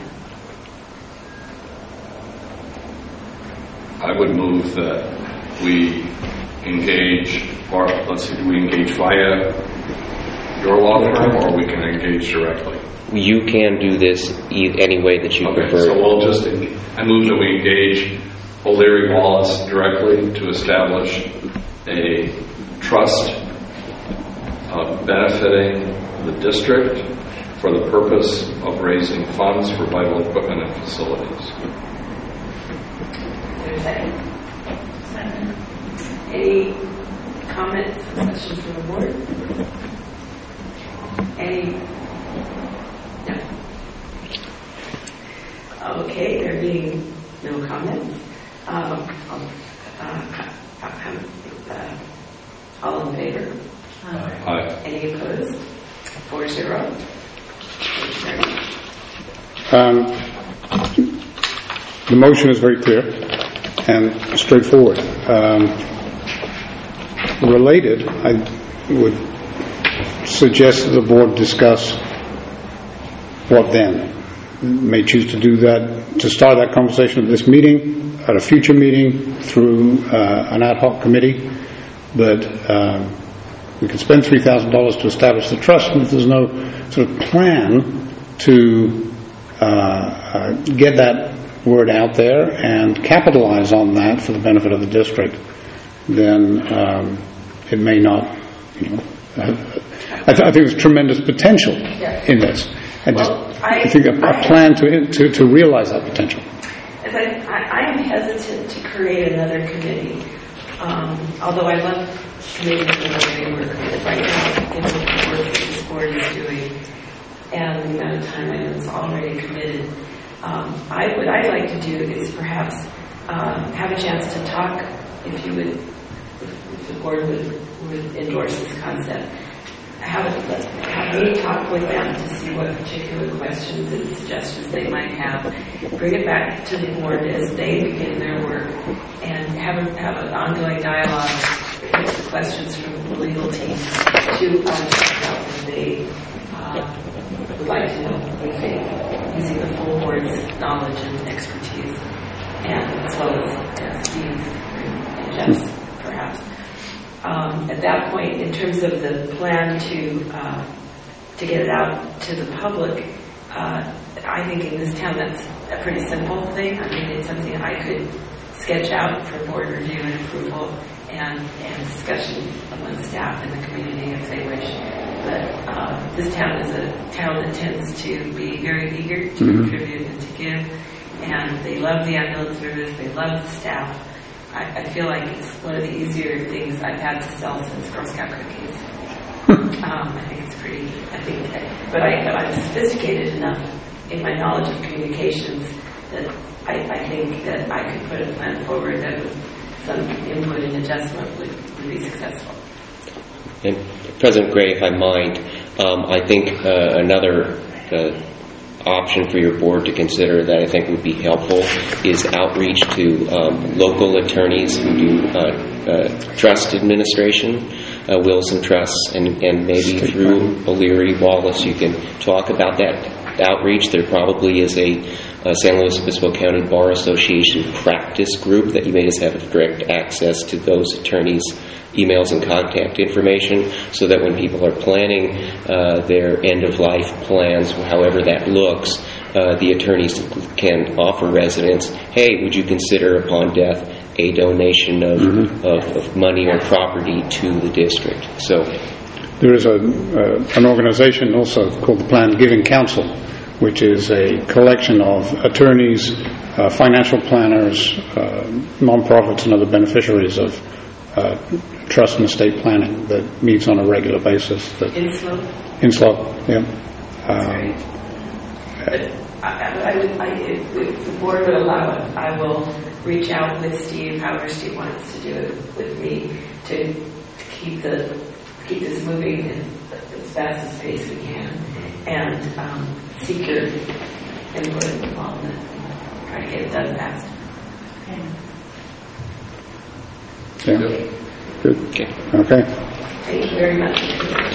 I would move that we engage, or let's see, do we engage via your law firm, or we can engage directly? You can do this e- any way that you Okay, prefer. so we'll just, I move that we engage O'Leary Wallace directly to establish a trust uh, benefiting the district for the purpose of raising funds for vital equipment and facilities. Is there a second? Second. Any comments or questions from the board? Any? No. Okay, there being no comments. Um, I'll, uh, uh, uh, all in favor? Aye. Any opposed? Four zero. Thank you very much. Um, the motion is very clear and straightforward. Um, related, I would suggest that the board discuss what then. May choose to do that, to start that conversation at this meeting, at a future meeting, through uh, an ad hoc committee. But um, we can spend three thousand dollars to establish the trust, and if there's no sort of plan to uh, uh, get that word out there and capitalize on that for the benefit of the district, then um, it may not, you know, uh, I, th- I think there's tremendous potential Yes. in this. And Well, just, I- I think a, a I- plan to, to to realize that potential. As I, I, I am hesitant to create another committee, um, although I love committees and the way they work. Because right now, given the work that this board is doing and the amount of time I know is already committed, um, I what I'd like to do is perhaps uh, have a chance to talk, if you would, if, if the board would, would endorse this concept. Have, have me talk with them to see what particular questions and suggestions they might have. Bring it back to the board as they begin their work, and have a, have an ongoing dialogue with the questions from the legal team to understand what they uh, would like to know, we think, using the full board's knowledge and expertise, and as well as uh, Steve's and Jeff's, perhaps. Um, at that point, in terms of the plan to uh, to get it out to the public, uh, I think in this town that's a pretty simple thing. I mean, it's something I could sketch out for board review and approval and, and discussion among staff and the community if they wish. But uh, this town is a town that tends to be very eager to mm-hmm. contribute and to give, and they love the ambulance service, they love the staff. I, I feel like it's one of the easier things I've had to sell since Girl Scout cookies. um, I think it's pretty, I think, that, but, I, but I'm sophisticated enough in my knowledge of communications that I, I think that I could put a plan forward that with some input and adjustment would, would be successful. And President Gray, if I mind, um, I think uh, another uh, option for your board to consider that I think would be helpful is outreach to um, local attorneys who do uh, uh, trust administration, uh, wills and trusts, and, and maybe through O'Leary Wallace you can talk about that outreach. There probably is a, a San Luis Obispo County Bar Association practice group that you may just have direct access to those attorneys' emails and contact information, so that when people are planning uh, their end-of-life plans, however that looks, uh, the attorneys can offer residents, hey, would you consider upon death a donation of, mm-hmm. of, of money or property to the district? So there is a, uh, an organization also called the Planned Giving Council, which is a collection of attorneys, uh, financial planners, uh, nonprofits, and other beneficiaries of Uh, trust and estate planning that meets on a regular basis. That In Slope? In Slope, yeah. Um, But I, I would, I, if, if the board would allow it, I will reach out with Steve, however Steve wants to do it with me, to, to keep the keep this moving in as fast as pace we can, and um, seek your input and involvement, and try to get it done fast. Yeah. Good. Okay. Okay. Thank you very much.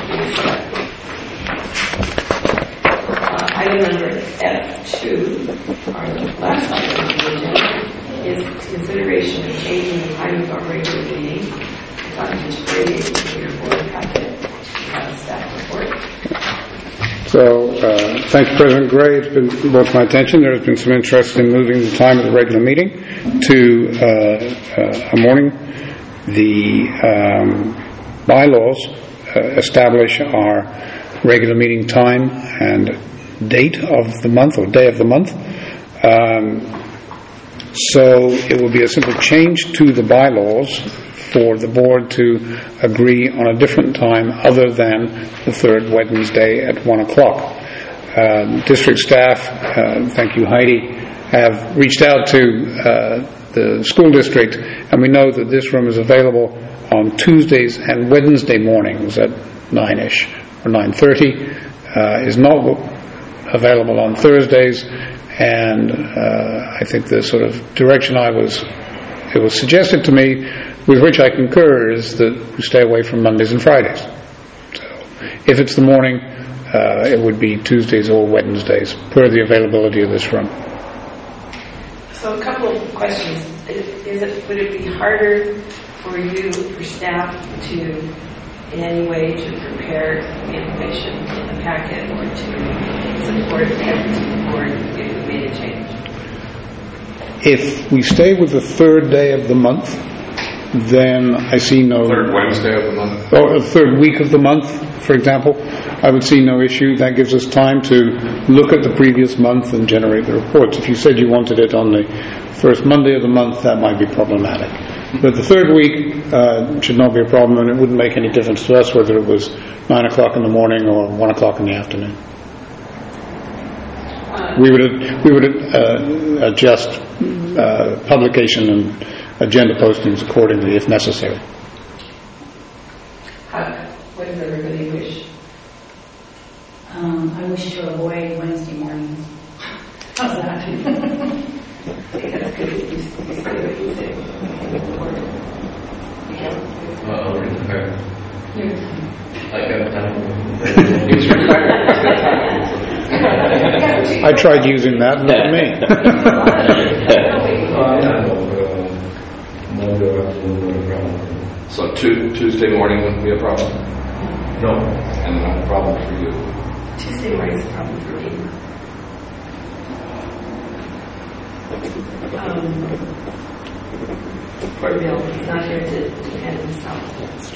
Uh, item number F two, our last item on the agenda, is consideration of changing the time of our regular meeting. I thought it was great in your board packet. We have a staff report. So, uh, thank you, President Gray. It's been brought to my attention. There has been some interest in moving the time of the regular meeting to uh, uh, a morning. The um, bylaws uh, establish our regular meeting time and date of the month, or day of the month. Um, so it will be a simple change to the bylaws for the board to agree on a different time other than the third Wednesday at one o'clock. Uh, district staff, uh, thank you Heidi, have reached out to uh, the school district, and we know that this room is available on Tuesdays and Wednesday mornings at nine-ish or nine thirty, uh, is not available on Thursdays, and uh, I think the sort of direction I was, it was suggested to me, with which I concur, is that we stay away from Mondays and Fridays. So if it's the morning, uh, it would be Tuesdays or Wednesdays, per the availability of this room. So a couple of questions. Is, is it, would it be harder for you, for staff, to in any way to prepare the information in the packet or to support the board if we made a change? If we stay with the third day of the month, then I see no... Third Wednesday of the month? Or the third week of the month, for example, I would see no issue. That gives us time to look at the previous month and generate the reports. If you said you wanted it on the first Monday of the month, that might be problematic. But the third week uh, should not be a problem, and it wouldn't make any difference to us whether it was nine o'clock in the morning or one o'clock in the afternoon. We would we would uh, adjust uh, publication and agenda postings accordingly if necessary. How, what does everybody wish? Um, I wish to avoid Wednesday mornings. How's that? Okay, that's good. You, you say what you say. Uh, I'll retire. You're I got time. He's retired. He's got time. I tried using that, not me. Uh, yeah, no, uh, Monday or afternoon, no problem. So tu- Tuesday morning wouldn't be a problem? No. And not a problem for you? Tuesday morning is a problem for me. Um, poor Bill, he's not here to defend himself.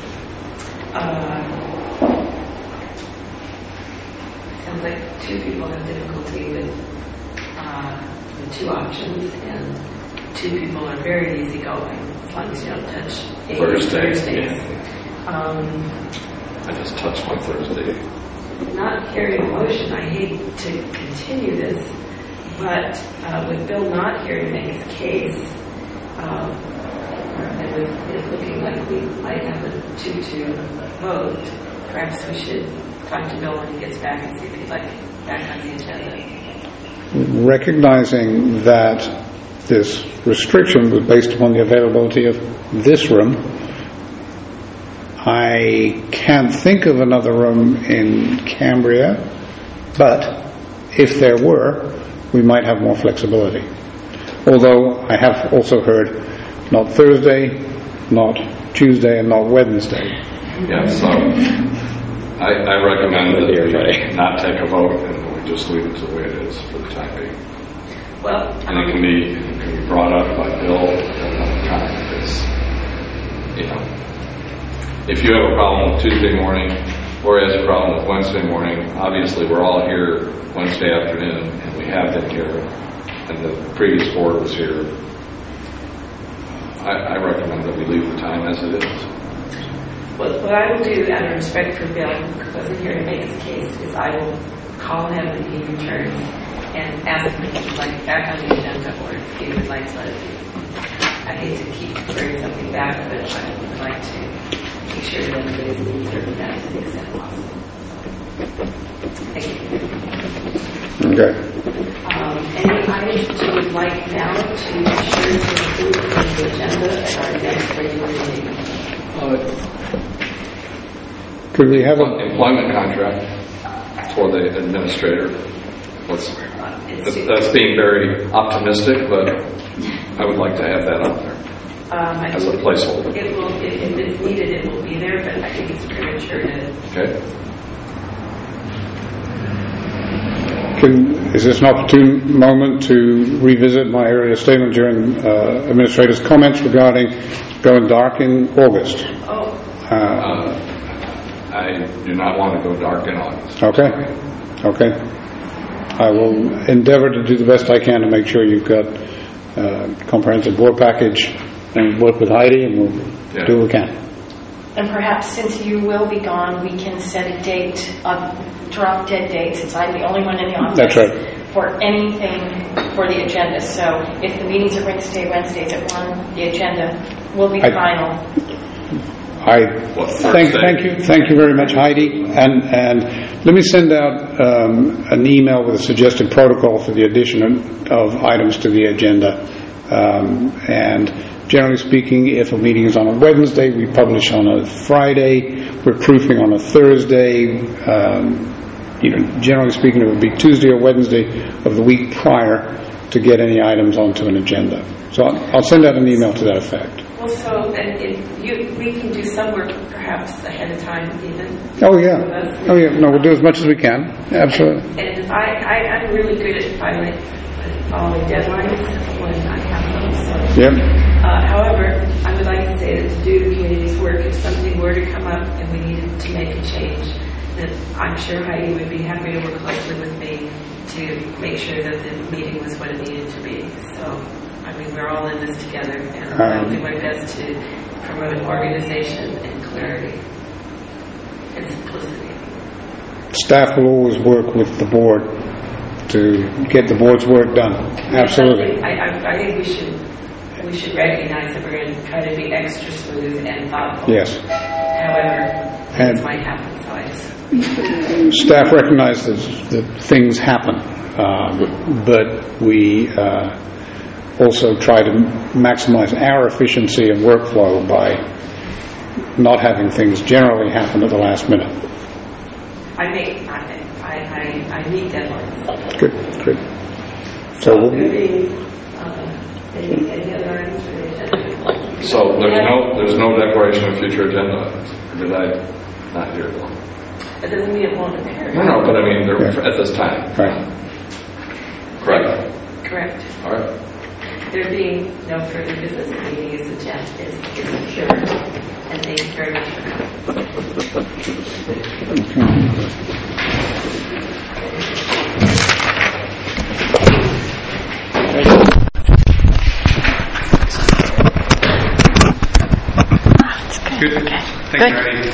Uh, sounds like two people have difficulty with uh, the two options, and two people are very easygoing as long as you don't touch any Thursday. Thursdays. Um, I just touched my Thursday. Not carrying a motion, I hate to continue this, but uh, with Bill not here to make his case, um, and with it looking like we might have a two-two vote, perhaps we should talk to Bill when he gets back and see if he'd like it back on the agenda. Recognizing that this restriction was based upon the availability of this room, I can't think of another room in Cambria, but if there were, we might have more flexibility. Although I have also heard not Thursday, not Tuesday, and not Wednesday. Yeah, so I, I recommend that we not take a vote and we just leave it the way it is for the time being. Well, And it can be, it can be brought up by Bill at another time because, you know, if you have a problem with Tuesday morning or has a problem with Wednesday morning, obviously we're all here Wednesday afternoon and we have been here and the previous board was here. I, I recommend that we leave the time as it is. What, what I will do out of respect for Bill, who wasn't here to make his case, is I will call him when he returns and ask him if he'd like it back on the agenda or if he would like to let it be. I hate to keep bringing something back, but I would like to make sure that everybody's needs are met to the extent possible. Thank you. Okay. Um, any items you would like now to ensure to include in the agenda at our next regular meeting? Could we have a... Employment contract for the administrator. Let's, that's, that's being very optimistic, but I would like to have that up there Um, I as a placeholder. It will, if, if it's needed, it will be there, but I think it's premature to. Okay. Can, is this an opportune moment to revisit my earlier statement during uh, administrator's comments regarding going dark in August? Oh. Uh, Uh, I do not want to go dark in August. okay. Okay. I will endeavor to do the best I can to make sure you've got a comprehensive board package and work with Heidi, and we'll Yeah. do what we can. And perhaps since you will be gone, we can set a date, a drop dead date, since I'm the only one in the office. That's right. For anything for the agenda. So if the meetings are Wednesday, Wednesdays at one, the agenda will be I- final. I What, thank, Thursday? thank you, thank you very much, Heidi. And and let me send out um, an email with a suggested protocol for the addition of items to the agenda. Um, and generally speaking, if a meeting is on a Wednesday, we publish on a Friday. We're proofing on a Thursday. Um, you know, generally speaking, it would be Tuesday or Wednesday of the week prior to get any items onto an agenda. So I'll, I'll send out an email to that effect. Well, so, and if you, we can do some work perhaps ahead of time even. Oh yeah, oh yeah. No, we'll do as much as we can. Absolutely. And if I, I, I'm really good at following, following deadlines when I have them, so. Yep. Uh, however, I would like to say that to do the community's work, if something were to come up and we needed to make a change, that I'm sure Heidi would be happy to work closely with me to make sure that the meeting was what it needed to be. So, I mean, we're all in this together, and I'll do my best to promote organization and clarity and simplicity. Staff will always work with the board to get the board's work done. Absolutely. I, I, I think we should we should recognize that we're going to try to be extra smooth and thoughtful. Yes. However, things And- might happen, so I just. Staff recognizes that things happen, um, but we uh, also try to maximize our efficiency and workflow by not having things generally happen at the last minute. I make I I, I, I meet deadlines. Good, good. So So, we'll, maybe, uh, any, any other items for the agenda? So there's no there's no declaration of future agenda. Or did I not hear one? It doesn't mean it won't appear. No, no, but I mean they're Yeah. at this time. right. Correct. Correct. All right. There being no further business, the meeting is adjourned, is is adjourned. And thank you very much for Good. Thank you, Heidi.